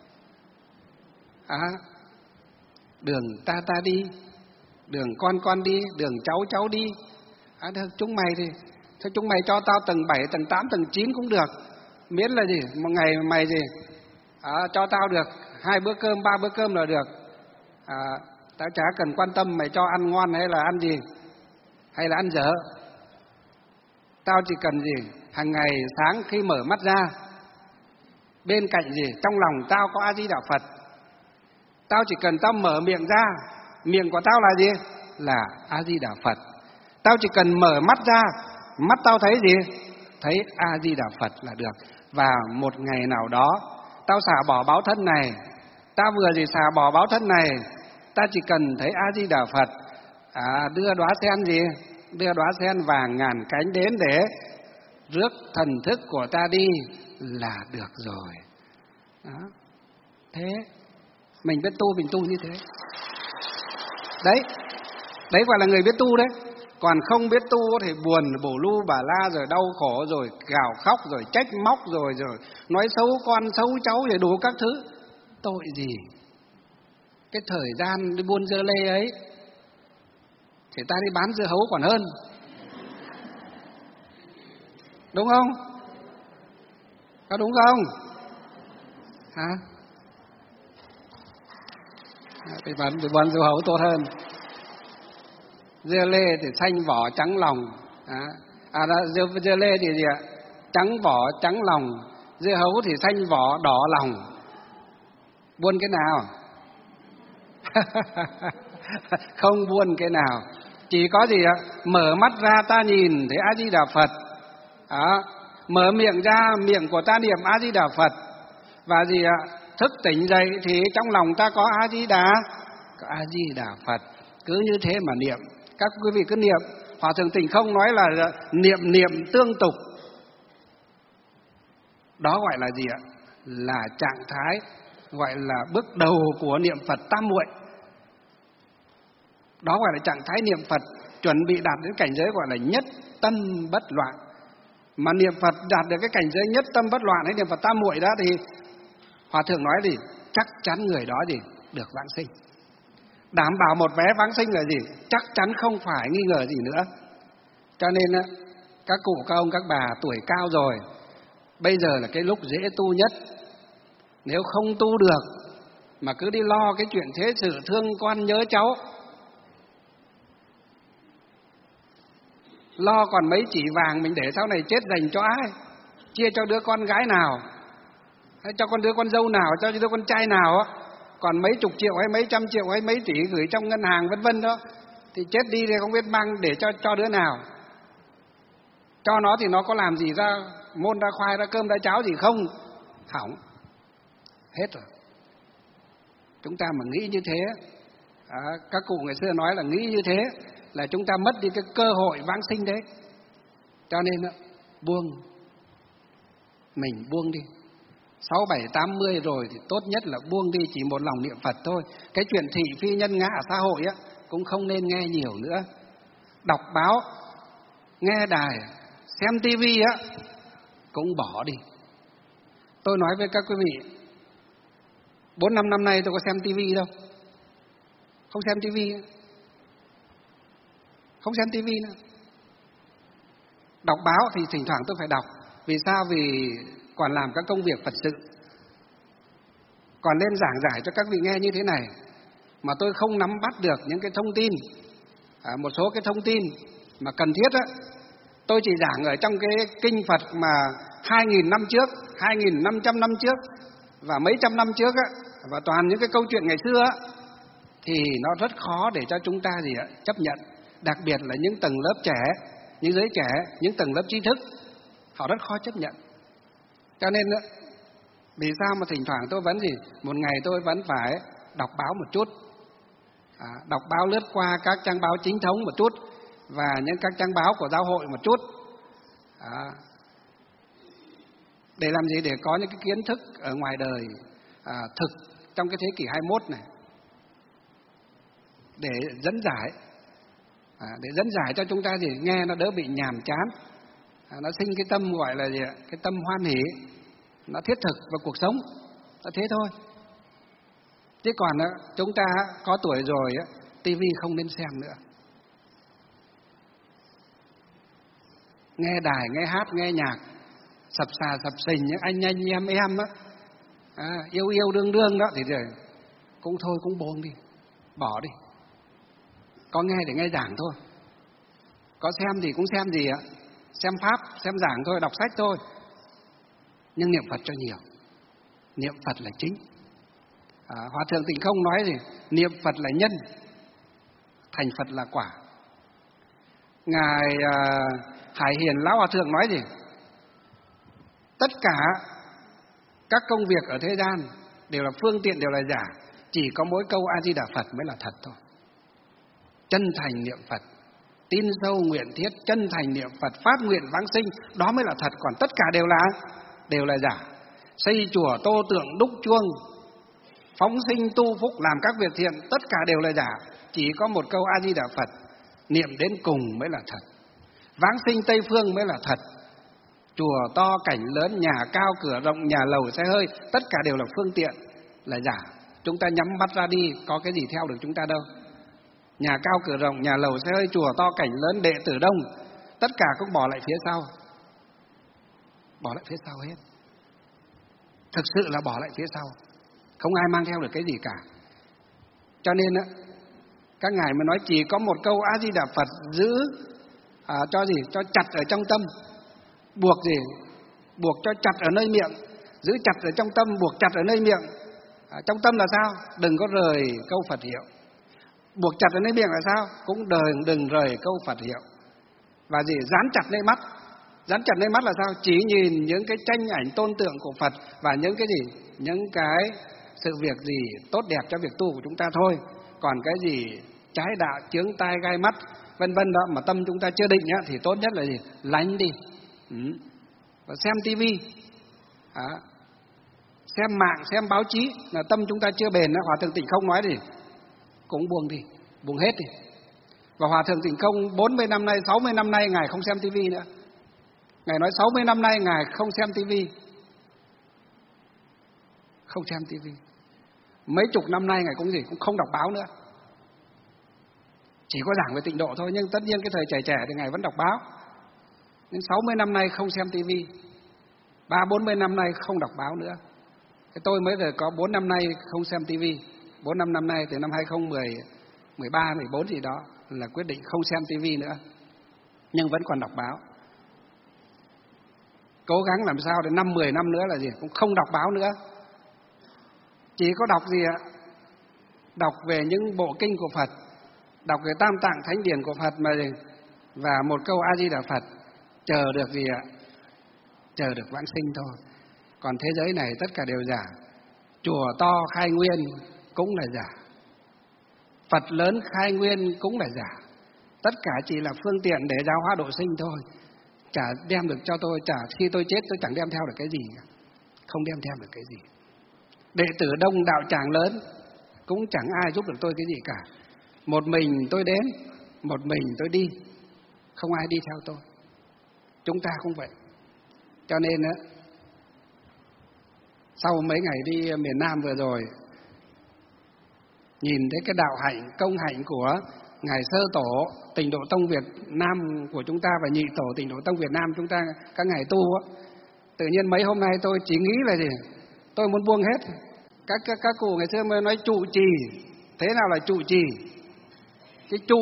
Đường ta đi, đường con đi, đường cháu đi. Chúng mày thì thôi, chúng mày cho tao tầng 7, tầng 8, tầng 9 cũng được. Miễn là gì? Một ngày mày gì? Cho tao được 2 bữa cơm, 3 bữa cơm là được. Tao chả cần quan tâm mày cho ăn ngon hay là ăn gì, hay là ăn dở. Tao chỉ cần gì? Hàng ngày sáng khi mở mắt ra, bên cạnh gì? Trong lòng tao có A Di Đà Phật. Tao chỉ cần tao mở miệng ra, miệng của tao là gì? Là A Di Đà Phật. Tao chỉ cần mở mắt ra, mắt tao thấy gì? Thấy A Di Đà Phật là được. Và một ngày nào đó tao xả bỏ báo thân này, tao vừa gì xả bỏ báo thân này, ta chỉ cần thấy A Di Đà Phật đưa đóa sen gì? Đưa đóa sen vàng ngàn cánh đến để rước thần thức của ta đi là được rồi. Đó. Thế mình biết tu, mình tu như thế. Đấy gọi là người biết tu đấy. Còn không biết tu thì buồn bổ lu bà la, rồi đau khổ, rồi gào khóc, rồi trách móc, rồi nói xấu con xấu cháu, rồi đủ các thứ. Tội gì? Cái thời gian đi buôn dưa lê ấy thì ta đi bán dưa hấu còn hơn, đúng không? Có đúng không? Thì bán dưa hấu tốt hơn. Dưa lê thì xanh vỏ trắng lòng. Dưa lê thì gì ạ? Trắng vỏ trắng lòng. Dưa hấu thì xanh vỏ đỏ lòng. Buôn cái nào? Không buôn cái nào. Chỉ có gì ạ? Mở mắt ra ta nhìn thấy A Di Đà Phật. Mở miệng ra, miệng của ta niệm A Di Đà Phật. Và gì ạ? Thức tỉnh dậy thì trong lòng ta có A Di Đà Phật. Cứ như thế mà niệm. Các quý vị cứ niệm. Hòa Thượng Tình Không nói là niệm tương tục. Đó gọi là gì ạ? Là trạng thái, gọi là bước đầu của niệm Phật tam muội. Đó gọi là trạng thái niệm Phật chuẩn bị đạt đến cảnh giới gọi là nhất tâm bất loạn. Mà niệm Phật đạt được cái cảnh giới nhất tâm bất loạn hay niệm Phật tam muội đó thì Hòa Thượng nói gì? Chắc chắn người đó gì? Được vãng sinh. Đảm bảo một vé vãng sinh là gì? Chắc chắn không phải nghi ngờ gì nữa. Cho nên các cụ, các ông, các bà tuổi cao rồi, bây giờ là cái lúc dễ tu nhất. Nếu không tu được mà cứ đi lo cái chuyện thế sự, thương con nhớ cháu, lo còn mấy chỉ vàng mình để sau này chết dành cho ai? Chia cho đứa con gái nào? Hay cho con đứa con dâu nào? Cho đứa con trai nào á? Còn mấy chục triệu hay mấy trăm triệu hay mấy tỷ gửi trong ngân hàng vân vân đó, thì chết đi thì không biết mang để cho đứa nào. Cho nó thì nó có làm gì ra môn ra khoai ra cơm ra cháo gì không? Hỏng hết rồi. Chúng ta mà nghĩ như thế, các cụ ngày xưa nói là nghĩ như thế là chúng ta mất đi cái cơ hội vãng sinh đấy. Cho nên buông, mình buông đi. 6, 7, 80 rồi thì tốt nhất là buông đi, chỉ một lòng niệm Phật thôi. Cái chuyện thị phi nhân ngã ở xã hội á cũng không nên nghe nhiều nữa. Đọc báo, nghe đài, xem tivi á cũng bỏ đi. Tôi nói với các quý vị, 4-5 năm nay tôi có xem tivi đâu. Không xem tivi, không xem tivi nữa. Đọc báo thì thỉnh thoảng tôi phải đọc. Vì sao? Vì còn làm các công việc Phật sự, còn nên giảng giải cho các vị nghe như thế này, mà tôi không nắm bắt được những cái thông tin, một số cái thông tin mà cần thiết á, tôi chỉ giảng ở trong cái kinh Phật mà 2.000 năm trước, 2.500 năm trước và mấy trăm năm trước á, và toàn những cái câu chuyện ngày xưa á, thì nó rất khó để cho chúng ta chấp nhận, đặc biệt là những tầng lớp trẻ, những giới trẻ, những tầng lớp trí thức, họ rất khó chấp nhận. Cho nên vì sao mà thỉnh thoảng tôi vẫn một ngày tôi vẫn phải đọc báo một chút, đọc báo lướt qua các trang báo chính thống một chút và những các trang báo của giáo hội một chút, để làm gì? Để có những cái kiến thức ở ngoài đời thực trong cái thế kỷ 21 này, để dẫn giải cho chúng ta nghe nó đỡ bị nhàm chán, nó sinh cái tâm gọi là cái tâm hoan hỷ, nó thiết thực vào cuộc sống, nó thế thôi. Chứ còn chúng ta có tuổi rồi tivi không nên xem nữa. Nghe đài, nghe hát, nghe nhạc sập xà sập sình, những anh em yêu đương đó thì cũng thôi, cũng buông đi, bỏ đi. Có nghe để nghe giảng thôi, có xem thì cũng xem xem pháp, xem giảng thôi, đọc sách thôi, nhưng niệm Phật cho nhiều. Niệm Phật là chính. Hòa thượng Tịnh Không nói niệm Phật là nhân, thành Phật là quả. Ngài Hải Hiền Lão Hòa Thượng nói tất cả các công việc ở thế gian đều là phương tiện, đều là giả, chỉ có mỗi câu A Di Đà Phật mới là thật thôi. Chân thành niệm Phật, tin sâu nguyện thiết, chân thành niệm Phật, phát nguyện vãng sinh, đó mới là thật. Còn tất cả đều là giả. Xây chùa, tô tượng, đúc chuông, phóng sinh tu phúc, làm các việc thiện, tất cả đều là giả, chỉ có một câu A Di Đà Phật niệm đến cùng mới là thật. Vãng sinh Tây Phương mới là thật. Chùa to, cảnh lớn, nhà cao, cửa rộng, nhà lầu, xe hơi, tất cả đều là phương tiện, là giả. Chúng ta nhắm mắt ra đi, có cái gì theo được chúng ta đâu. Nhà cao, cửa rộng, nhà lầu, xe hơi, chùa to, cảnh lớn, đệ tử đông, tất cả cũng bỏ lại phía sau. Bỏ lại phía sau hết. Thực sự là bỏ lại phía sau, không ai mang theo được cái gì cả. Cho nên các ngài mới nói chỉ có một câu A Di Đà Phật giữ cho chặt ở trong tâm, buộc buộc cho chặt ở nơi miệng, giữ chặt ở trong tâm, buộc chặt ở nơi miệng. Trong tâm là sao? Đừng có rời câu Phật hiệu. Buộc chặt ở nơi miệng là sao? Cũng đừng rời câu Phật hiệu. Và dán chặt nơi mắt. Dán chặt nơi mắt là sao? Chỉ nhìn những cái tranh ảnh tôn tượng của Phật và những cái sự việc tốt đẹp cho việc tu của chúng ta thôi. Còn cái trái đạo, chướng tai, gai mắt, vân vân đó mà tâm chúng ta chưa định thì tốt nhất là lánh đi. Và xem tivi, xem mạng, xem báo chí là tâm chúng ta chưa bền. Hòa thượng Tịnh Không nói cũng buông đi, buông hết đi. Và Hòa thượng Tịnh Không 40 năm nay, 60 năm nay ngài không xem tivi nữa. Ngài nói 60 năm nay ngài không xem tivi, không xem tivi. Mấy chục năm nay ngài cũng không đọc báo nữa, chỉ có giảng về tịnh độ thôi. Nhưng tất nhiên cái thời trẻ thì ngài vẫn đọc báo. Nhưng 60 năm nay không xem tivi, 30-40 năm nay không đọc báo nữa. Tôi mới có 4 năm nay không xem tivi, 4-5 năm nay, từ năm 2013, 14 gì đó là quyết định không xem tivi nữa, nhưng vẫn còn đọc báo. Cố gắng làm sao để 5-10 năm nữa là cũng không đọc báo nữa. Chỉ có đọc đọc về những bộ kinh của Phật, đọc về Tam Tạng Thánh Điển của Phật và một câu A Di Đà Phật, chờ được chờ được vãng sinh thôi. Còn thế giới này tất cả đều giả. Chùa to khai nguyên cũng là giả, Phật lớn khai nguyên cũng là giả. Tất cả chỉ là phương tiện để giáo hóa độ sinh thôi, chả đem được cho tôi, khi tôi chết tôi chẳng đem theo được cái gì cả. Không đem theo được cái gì. Đệ tử đông đạo tràng lớn cũng chẳng ai giúp được tôi cái gì cả. Một mình tôi đến, một mình tôi đi, không ai đi theo tôi. Chúng ta cũng vậy. Cho nên sau mấy ngày đi miền Nam vừa rồi, nhìn thấy cái đạo hạnh, công hạnh của Ngài Sơ Tổ Tịnh Độ Tông Việt Nam của chúng ta và Nhị Tổ Tịnh Độ Tông Việt Nam chúng ta, các ngài tu tự nhiên mấy hôm nay tôi chỉ nghĩ là gì? Tôi muốn buông hết. Các cụ ngày xưa mới nói trụ trì. Thế nào là trụ trì? Cái trụ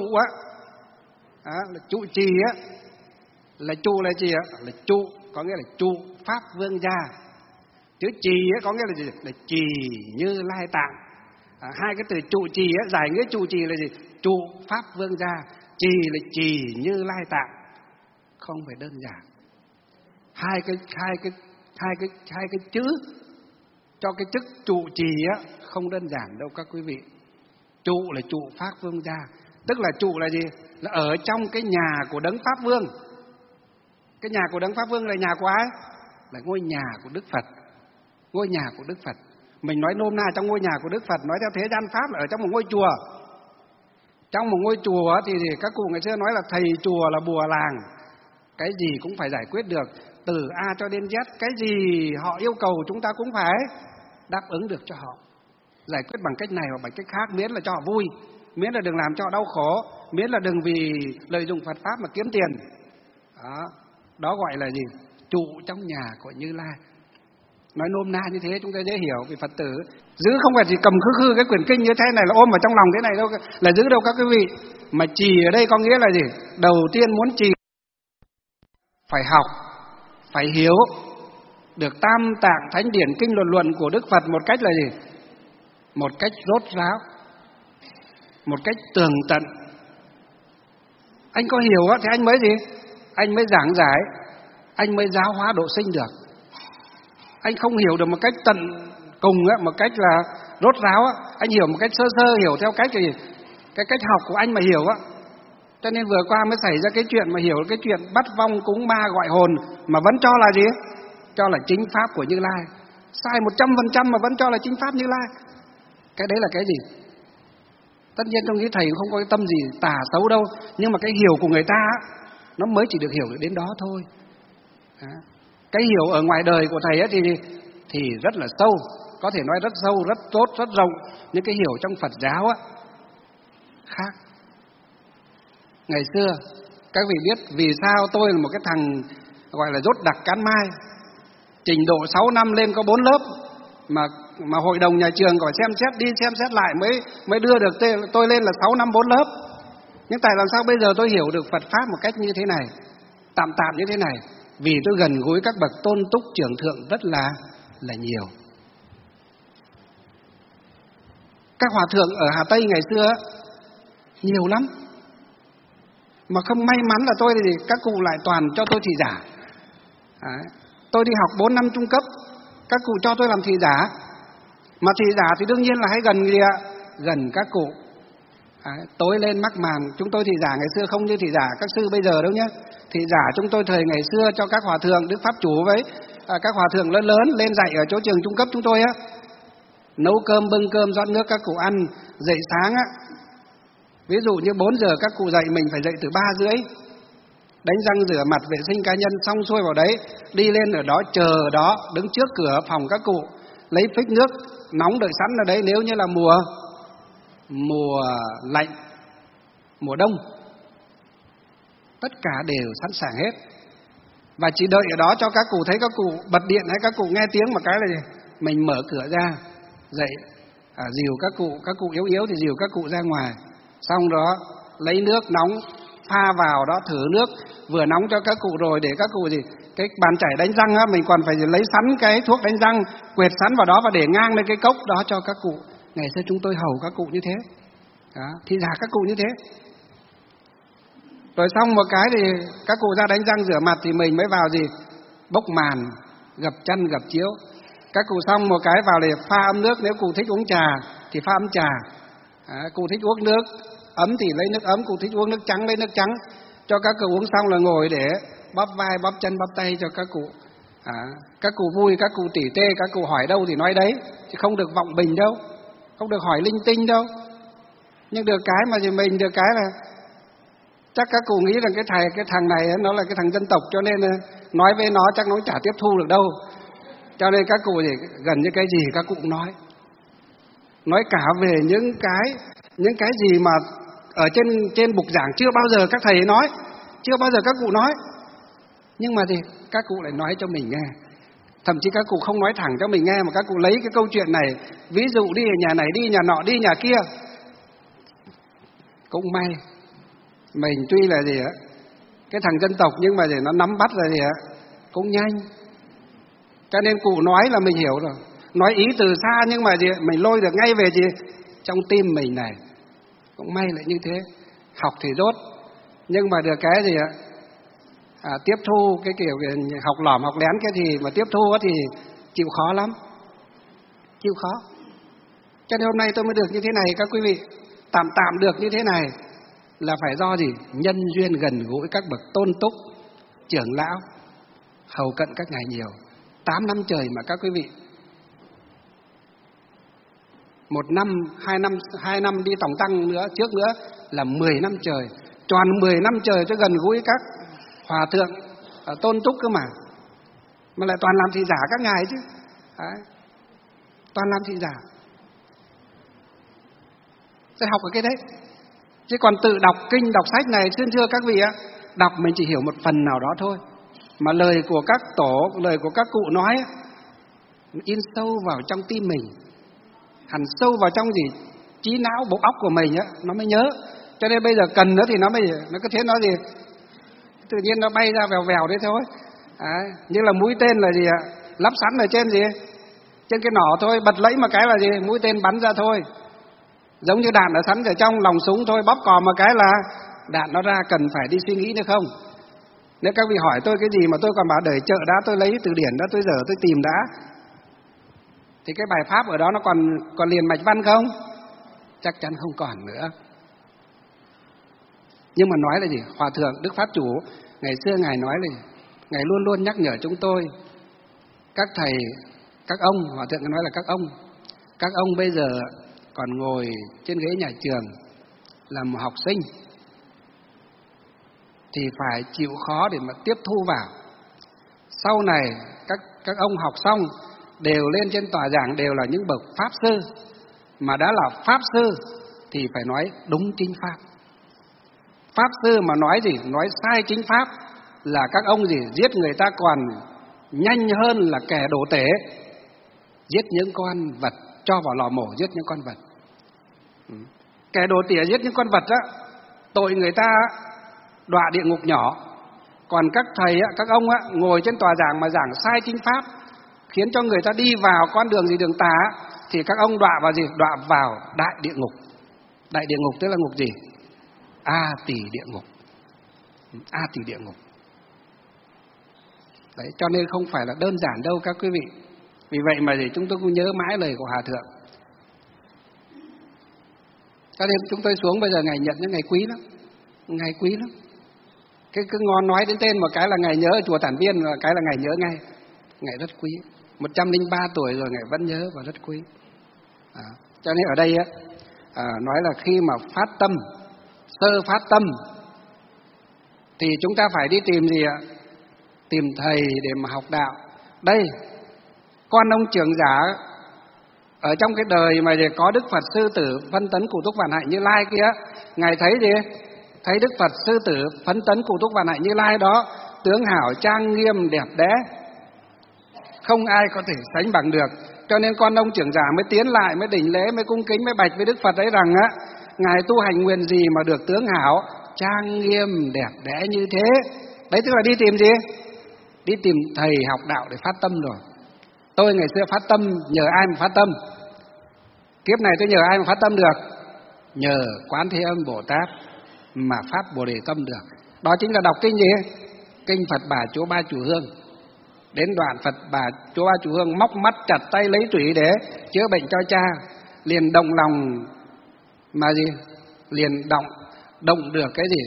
là trụ trì là trụ là gì là trụ, có nghĩa là trụ pháp vương gia. Chữ trì có nghĩa là gì? Là trì Như Lai Tạng. Hai cái từ trụ trì giải nghĩa trụ trì là gì? Trụ pháp vương gia, trì là trì Như Lai Tạng. Không phải đơn giản. Hai cái chữ cho cái chức trụ trì không đơn giản đâu các quý vị. Trụ là trụ pháp vương gia, tức là trụ là gì? Là ở trong cái nhà của Đấng Pháp Vương. Cái nhà của Đấng Pháp Vương là nhà của ai? Là ngôi nhà của Đức Phật. Ngôi nhà của Đức Phật. Mình nói nôm na trong ngôi nhà của Đức Phật, nói theo thế gian pháp là ở trong một ngôi chùa. Trong một ngôi chùa thì các cụ ngày xưa nói là thầy chùa là bùa làng. Cái gì cũng phải giải quyết được, từ A cho đến Z. Cái gì họ yêu cầu chúng ta cũng phải đáp ứng được cho họ. Giải quyết bằng cách này hoặc bằng cách khác, miễn là cho họ vui, miễn là đừng làm cho họ đau khổ, miễn là đừng vì lợi dụng Phật Pháp mà kiếm tiền. Đó gọi là gì? Trụ trong nhà của Như Lai. Nói nôm na như thế chúng ta dễ hiểu. Vì Phật tử giữ không phải chỉ cầm khư cái quyển kinh như thế này là ôm vào trong lòng thế này đâu, là giữ đâu các quý vị. Mà trì ở đây có nghĩa là gì? Đầu tiên muốn trì phải học, phải hiểu được Tam Tạng Thánh Điển Kinh Luận của Đức Phật một cách là gì? Một cách rốt ráo, một cách tường tận. Anh có hiểu thì anh mới gì? Anh mới giảng giải, anh mới giáo hóa độ sinh được. Anh không hiểu được một cách tận cùng, một cách là rốt ráo, anh hiểu một cách sơ sơ, hiểu theo cách gì? Cái cách học của anh mà hiểu Cho nên vừa qua mới xảy ra cái chuyện mà hiểu cái chuyện bắt vong cúng ma gọi hồn mà vẫn cho là gì? Cho là chính pháp của Như Lai. Sai 100% mà vẫn cho là chính pháp Như Lai. Cái đấy là cái gì? Tất nhiên tôi nghĩ thầy không có cái tâm gì tà xấu đâu, nhưng mà cái hiểu của người ta nó mới chỉ được hiểu được đến đó thôi. Cái hiểu ở ngoài đời của thầy thì rất là sâu, có thể nói rất sâu, rất tốt, rất rộng. Nhưng cái hiểu trong Phật giáo khác. Ngày xưa các vị biết vì sao tôi là một cái thằng gọi là dốt đặc cán mai, trình độ 6 năm lên có 4 lớp, mà hội đồng nhà trường gọi xem xét lại mới đưa được tôi lên là 6 năm 4 lớp. Nhưng tại làm sao bây giờ tôi hiểu được Phật Pháp một cách như thế này, tạm như thế này? Vì tôi gần gũi các bậc tôn túc trưởng thượng rất là nhiều. Các hòa thượng ở Hà Tây ngày xưa nhiều lắm. Mà không may mắn là tôi thì các cụ lại toàn cho tôi thị giả. Tôi đi học 4 năm trung cấp, các cụ cho tôi làm thị giả. Mà thị giả thì đương nhiên là hay gần gì ạ? Gần các cụ. Tối lên mắc màn. Chúng tôi thị giả ngày xưa không như thị giả các sư bây giờ đâu nhé. Thị giả chúng tôi thời ngày xưa cho các hòa thượng Đức Pháp Chủ với các hòa thượng lớn lên dạy ở chỗ trường trung cấp chúng tôi nấu cơm, bưng cơm, rót nước các cụ ăn. Dậy sáng ví dụ như 4 giờ các cụ dậy, mình phải dậy từ 3 rưỡi, đánh răng rửa mặt vệ sinh cá nhân xong xuôi vào đấy, đi lên ở đó chờ đó, đứng trước cửa phòng các cụ, lấy phích nước nóng đợi sẵn ở đấy. Nếu như là mùa lạnh, mùa đông, tất cả đều sẵn sàng hết. Và chỉ đợi ở đó cho các cụ thấy các cụ bật điện hay các cụ nghe tiếng một cái là gì? Mình mở cửa ra, dậy dìu các cụ yếu thì dìu các cụ ra ngoài. Xong đó lấy nước nóng pha vào đó, thử nước vừa nóng cho các cụ rồi để các cụ gì? Cái bàn chải đánh răng mình còn phải lấy sẵn cái thuốc đánh răng, quệt sẵn vào đó và để ngang lên cái cốc đó cho các cụ. Ngày xưa chúng tôi hầu các cụ như thế. Thì giả các cụ như thế. Rồi xong một cái thì các cụ ra đánh răng rửa mặt thì mình mới vào gì? Bốc màn, gập chăn, gập chiếu. Các cụ xong một cái vào để pha ấm nước. Nếu cụ thích uống trà thì pha ấm trà. Cụ thích uống nước ấm thì lấy nước ấm, cụ thích uống nước trắng lấy nước trắng. Cho các cụ uống xong là ngồi để bóp vai, bóp chân, bóp tay cho các cụ. Các cụ vui, các cụ tỉ tê, các cụ hỏi đâu thì nói đấy, chứ không được vọng bình đâu, không được hỏi linh tinh đâu. Nhưng được cái mà thì mình được cái là chắc các cụ nghĩ rằng cái thằng này nó là cái thằng dân tộc, cho nên nói với nó chắc nó chả tiếp thu được đâu. Cho nên các cụ thì gần như cái gì các cụ cũng nói cả về những cái gì mà ở trên bục giảng chưa bao giờ các thầy nói, chưa bao giờ các cụ nói. Nhưng mà thì các cụ lại nói cho mình nghe. Thậm chí các cụ không nói thẳng cho mình nghe, mà các cụ lấy cái câu chuyện này, ví dụ đi nhà này, đi nhà nọ, đi nhà kia. Cũng may mình tuy là gì ạ, cái thằng dân tộc, nhưng mà để nó nắm bắt là gì ạ, cũng nhanh. Cho nên cụ nói là mình hiểu rồi. Nói ý từ xa nhưng mà gì, mình lôi được ngay về gì trong tim mình này. Cũng may lại như thế. Học thì dốt, nhưng mà được cái gì ạ, tiếp thu cái kiểu học lỏm học lén cái gì mà tiếp thu thì chịu khó lắm, chịu khó. Cho nên hôm nay tôi mới được như thế này các quý vị, tạm được như thế này là phải do gì? Nhân duyên gần gũi các bậc tôn túc, trưởng lão, hầu cận các ngài nhiều. 8 năm trời mà các quý vị. 1 năm, 2 năm đi tổng tăng nữa, trước nữa là 10 năm trời. Tròn 10 năm trời cho gần gũi các hòa thượng tôn túc cơ mà lại toàn làm thị giả các ngài chứ. Đấy. Toàn làm thị giả. Sẽ học ở cái đấy. Chứ còn tự đọc kinh, đọc sách này, thưa các vị ạ, đọc mình chỉ hiểu một phần nào đó thôi. Mà lời của các tổ, lời của các cụ nói in sâu vào trong tim mình, hẳn sâu vào trong gì trí não bộ óc của mình á, nó mới nhớ. Cho nên bây giờ cần nữa thì nó cứ thế, nó gì tự nhiên nó bay ra vèo vèo đấy thôi. Như là mũi tên là gì ạ, lắp sẵn ở trên gì, trên cái nỏ thôi, bật lẫy một cái là gì, mũi tên bắn ra thôi. Giống như đạn ở sẵn ở trong lòng súng thôi, bóp cò một cái là đạn nó ra, cần phải đi suy nghĩ nữa không? Nếu các vị hỏi tôi cái gì mà tôi còn bảo đợi chợ đã, tôi lấy từ điển đã, tôi dở tôi tìm đã, thì cái bài pháp ở đó nó còn liền mạch văn không? Chắc chắn không còn nữa. Nhưng mà nói là gì? Hòa thượng Đức Pháp Chủ ngày xưa ngài nói là ngài luôn luôn nhắc nhở chúng tôi, các thầy, các ông, hòa thượng nói là các ông bây giờ còn ngồi trên ghế nhà trường làm một học sinh thì phải chịu khó để mà tiếp thu vào. Sau này các ông học xong đều lên trên tòa giảng đều là những bậc pháp sư, mà đã là pháp sư thì phải nói đúng chính pháp. Pháp sư mà nói gì, nói sai chính pháp là các ông gì giết người ta còn nhanh hơn là kẻ đổ tể giết những con vật, cho vào lò mổ giết những con vật. Kẻ đổ tể giết những con vật á, tội người ta đọa địa ngục nhỏ. Còn các thầy á, các ông á, ngồi trên tòa giảng mà giảng sai chính pháp, khiến cho người ta đi vào con đường gì, đường tà, thì các ông đọa vào gì? Đọa vào đại địa ngục. Đại địa ngục tức là ngục gì? A tỳ địa ngục. A tỳ địa ngục. Đấy, cho nên không phải là đơn giản đâu các quý vị. Vì vậy mà thì chúng tôi cũng nhớ mãi lời của Hòa Thượng. Cho nên chúng tôi xuống bây giờ ngày nhận những ngày quý lắm. Ngày quý lắm. Cái cứ ngon nói đến tên một cái là ngày nhớ ở chùa Tản Viên, là cái là ngày nhớ ngay. Ngày rất quý. 103 tuổi rồi ngày vẫn nhớ và rất quý. Cho nên ở đây á, nói là khi mà phát tâm, sơ phát tâm, thì chúng ta phải đi tìm gì ạ? Tìm thầy để mà học đạo. Đây, con ông trưởng giả ở trong cái đời mà có Đức Phật Sư Tử Phấn Tấn Cụ Túc Vạn Hạnh Như Lai kia, ngài thấy gì? Thấy Đức Phật Sư Tử Phấn Tấn Cụ Túc Vạn Hạnh Như Lai đó tướng hảo trang nghiêm đẹp đẽ, không ai có thể sánh bằng được. Cho nên con ông trưởng giả mới tiến lại, mới đỉnh lễ, mới cung kính, mới bạch với Đức Phật ấy rằng á, ngài tu hành nguyện gì mà được tướng hảo trang nghiêm đẹp đẽ như thế? Đấy tức là đi tìm gì? Đi tìm thầy học đạo để phát tâm rồi. Tôi ngày xưa phát tâm nhờ ai mà phát tâm? Kiếp này tôi nhờ ai mà phát tâm được? Nhờ Quán Thế Âm Bồ Tát mà phát Bồ Đề tâm được. Đó chính là đọc kinh gì? Kinh Phật Bà Chúa Ba Chùa Hương. Đến đoạn Phật Bà Chúa Ba Chùa Hương móc mắt chặt tay lấy thủy để chữa bệnh cho cha, liền động lòng mà gì? Liền động được cái gì?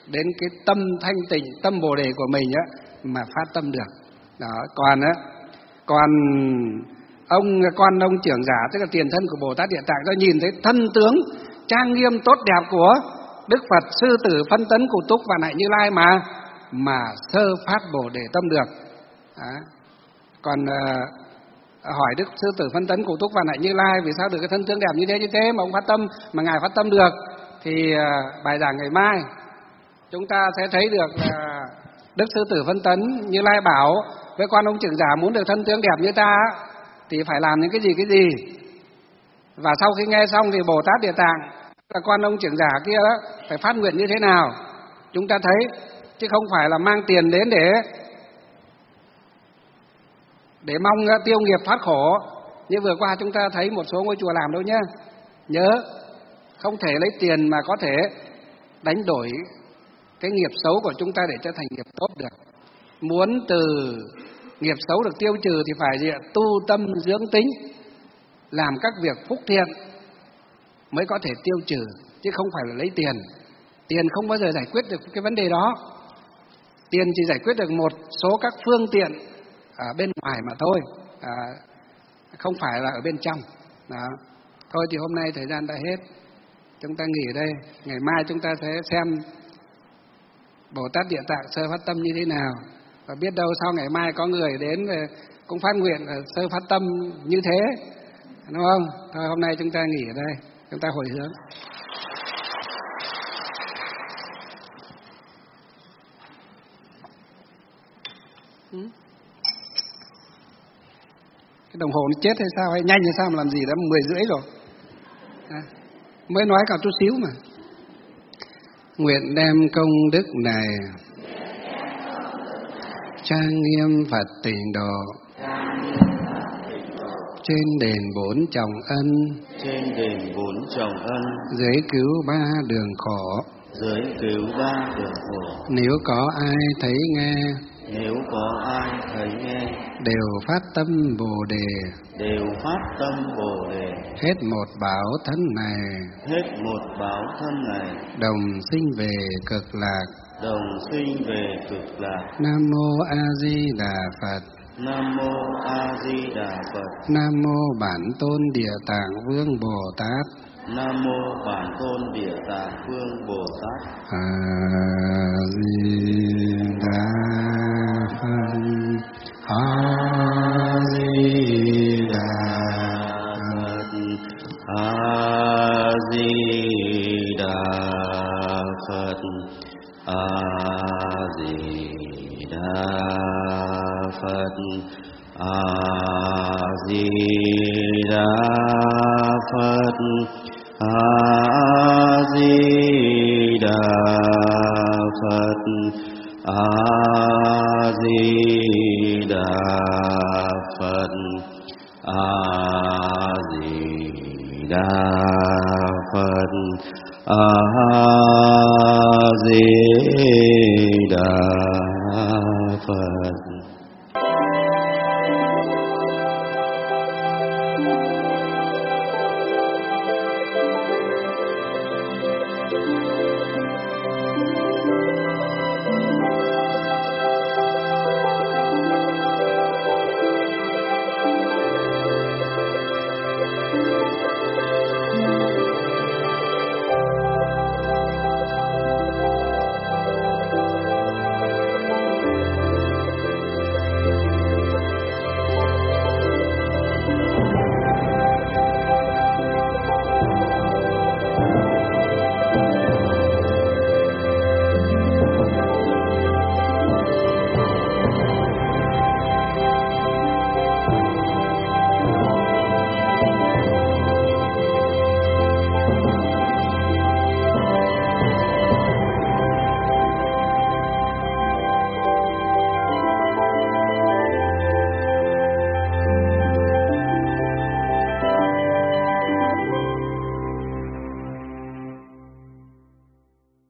đến cái tâm thanh tịnh, tâm Bồ đề của mình á mà phát tâm được. Đó, còn ông trưởng giả tức là tiền thân của Bồ Tát Địa Tạng, nó nhìn thấy thân tướng trang nghiêm tốt đẹp của Đức Phật Sư Tử Phân Tấn Cụ Túc và Nại Như Lai mà sơ phát Bồ đề tâm được. Đó. Còn hỏi Đức Sư Tử Phân Tấn Cụ Túc và Nại Như Lai vì sao được cái thân tướng đẹp như thế mà ông phát tâm, mà ngài phát tâm được, thì bài giảng ngày mai chúng ta sẽ thấy được là Đức Sư Tử Phân Tấn Như Lai bảo với Quan Ông Trưởng Giả muốn được thân tướng đẹp như ta thì phải làm những cái gì. Và sau khi nghe xong thì Bồ Tát Địa Tạng là Quan Ông Trưởng Giả kia đó phải phát nguyện như thế nào, chúng ta thấy, chứ không phải là mang tiền đến để mong tiêu nghiệp thoát khổ như vừa qua chúng ta thấy một số ngôi chùa làm đâu nhá. Nhớ, không thể lấy tiền mà có thể đánh đổi cái nghiệp xấu của chúng ta để trở thành nghiệp tốt được. Muốn từ nghiệp xấu được tiêu trừ thì phải tu tâm dưỡng tính, làm các việc phúc thiện mới có thể tiêu trừ, chứ không phải là lấy tiền. Tiền không bao giờ giải quyết được cái vấn đề đó. Tiền chỉ giải quyết được một số các phương tiện ở bên ngoài mà thôi, không phải là ở bên trong. Đó. Thôi thì hôm nay thời gian đã hết, chúng ta nghỉ ở đây. Ngày mai chúng ta sẽ xem Bồ Tát Địa Tạng sơ phát tâm như thế nào, và biết đâu sau ngày mai có người đến cũng phát nguyện sơ phát tâm như thế, đúng không? Thôi hôm nay chúng ta nghỉ ở đây, chúng ta hồi hướng. Cái đồng hồ nó chết hay sao, hay nhanh hay sao mà làm gì đã 10:30 rồi. Mới nói cả chút xíu mà. Nguyện đem công đức này trang nghiêm Phật Tịnh Độ, trên đền bốn trọng ân, dưới cứu ba đường khổ, nếu có ai thấy nghe, đều phát tâm Bồ đề, hết một bảo thân này, đồng sinh về cực lạc. Nam mô A Di Đà Phật. Nam mô Bản Tôn Địa Tạng Vương Bồ Tát. A Di Đà Phật. A Di Đà Phật. A Di Đà Phật. A Di Đà Phật. A Di Đà Phật. A Di Đà Phật. A Di Đà Phật. A Di Đà Phật. A